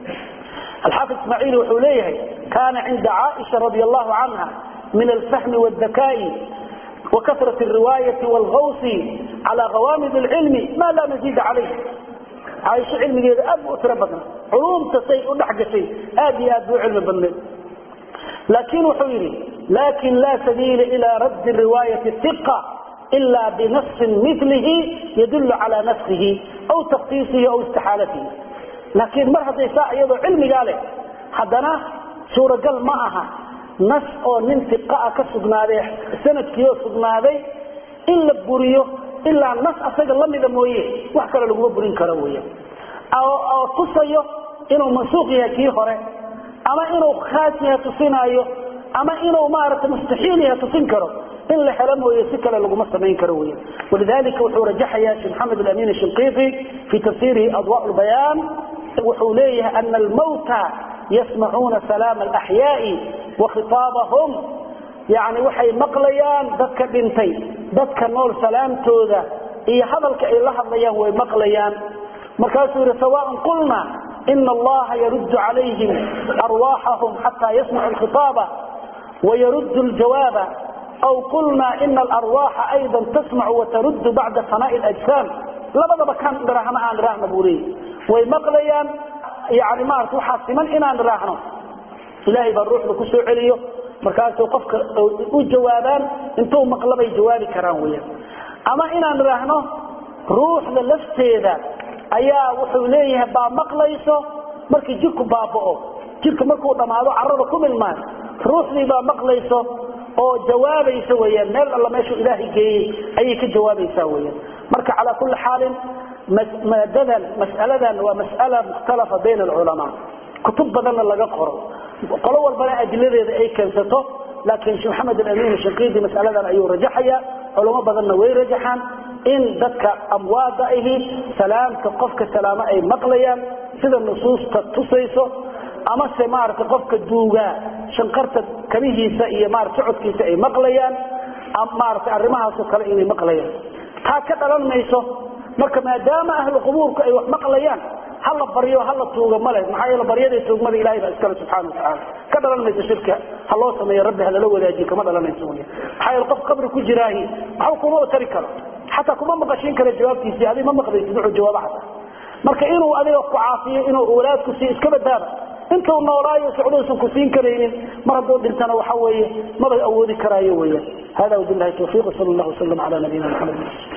الحافظ إسماعيل وحوليه كان عند عائشة رضي الله عنها من الفهم والذكاء وكثرة الرواية والغوص على غوامض العلم ما لا مزيد عليه عائشة علم جيد أب أتربطنا علوم تسيء ونحق شيء آدي آدو علم بالنسبة لكن وحولي لكن لا سبيل إلى رد الرواية الثقة إلا بنص مثله يدل على نفسه أو تخصيصه أو استحالته لكن مرحبا يساء يضع علمي قاله حدنا سورة قل معها نص أو ننتقاء كسقنا ذي سنة كيو سقنا ذي إلا بريو إلا نص أساق الله ماذا مويه وحكرا لقوة برين كرويه أو, أو تصيه إنه منسوقها كيه هره أما إنه خاتها تصينايه أما إنه مارة مستحيلها تصينكره إلا حلمه يسكر لقوم السمين كرويه ولذلك وحور جحيا شيخ محمد الأمين الشنقيطي في تفسيره أضواء البيان وحوليه أن الموتى يسمعون سلام الأحياء وخطابهم يعني وحي مقليان ذكر بنتي ذكر نور سلام توذا إيه هذا إيه لحظيان ومقليان مركاسو سواء قلنا إن الله يرد عليهم أرواحهم حتى يسمع الخطاب ويرد الجواب أو قلنا إن الأرواح أيضا تسمع وترد بعد فناء الأجسام لبدا بكان درهنا عن رهنا بوري ويمقليان يعني ما أرتو حاسما إن عن رهنا إلهي بالروح لكسو عليه مركاسو قفك الجوابان انتو مقلبي جوابي كراوية أما إن عن رهنا روح للفتيذا ayaa wuxuu leeyahay baa maqlayso markii jirku baabao jirku markuu dhamaado carrada ku milmaan ruuxdii baa maqlayso oo jawaabayso weeyaan meel alla meeshu ilaahi geeyay ayay ka jawaabaysaa weeyaan marka ala kulli xaalin maadadan mas'aladan waa mas'ala mukhtalafa bayna ulama kutub badan laga qoro qolo walba adiladeeda ay keensato laakiin Sheikh Muhammad al-Amin al-Shanqidi mas'aladan ayuu rajaxaya ulama badanna way rajaxaan in dadka amwaada ahi salaamka qofka salaama ay maqlayaan sida nusuusta tusayso ama se maarka qofka duuga shanqarta kalihiisa iyo maarka codkiisa ay maqlayaan ama maarka arimahaas kale inay maqlayaan ta ka dhalanayso marka maadaama ahlu qubuurka ay wax maqlayaan hal bariyo hal tuuga male maxay la bariyada tuugmada ilaahay baa iskala subhanahu wa ta'ala ka dhalanayso shirka haloo sameeyo rabbi hada la wadaaji kama dhalanayso waxay qof qabri ku jiraahi waxa kuma tari karo حتى كما مقاشين كلا جوابتي سي هذه ما مقدر يسمعوا جواب حتى marka inuu adiga ku caafiyo inuu awlaadku si iska badbaado inta uu noolaayo socodkiisu ku siin kareen mar hadoo dhintana waxa weeye ma awoodi karaayo weeyaan hada wabillahi tawfiiq sallallahu alayhi wa sallam ala nabiyina muhammad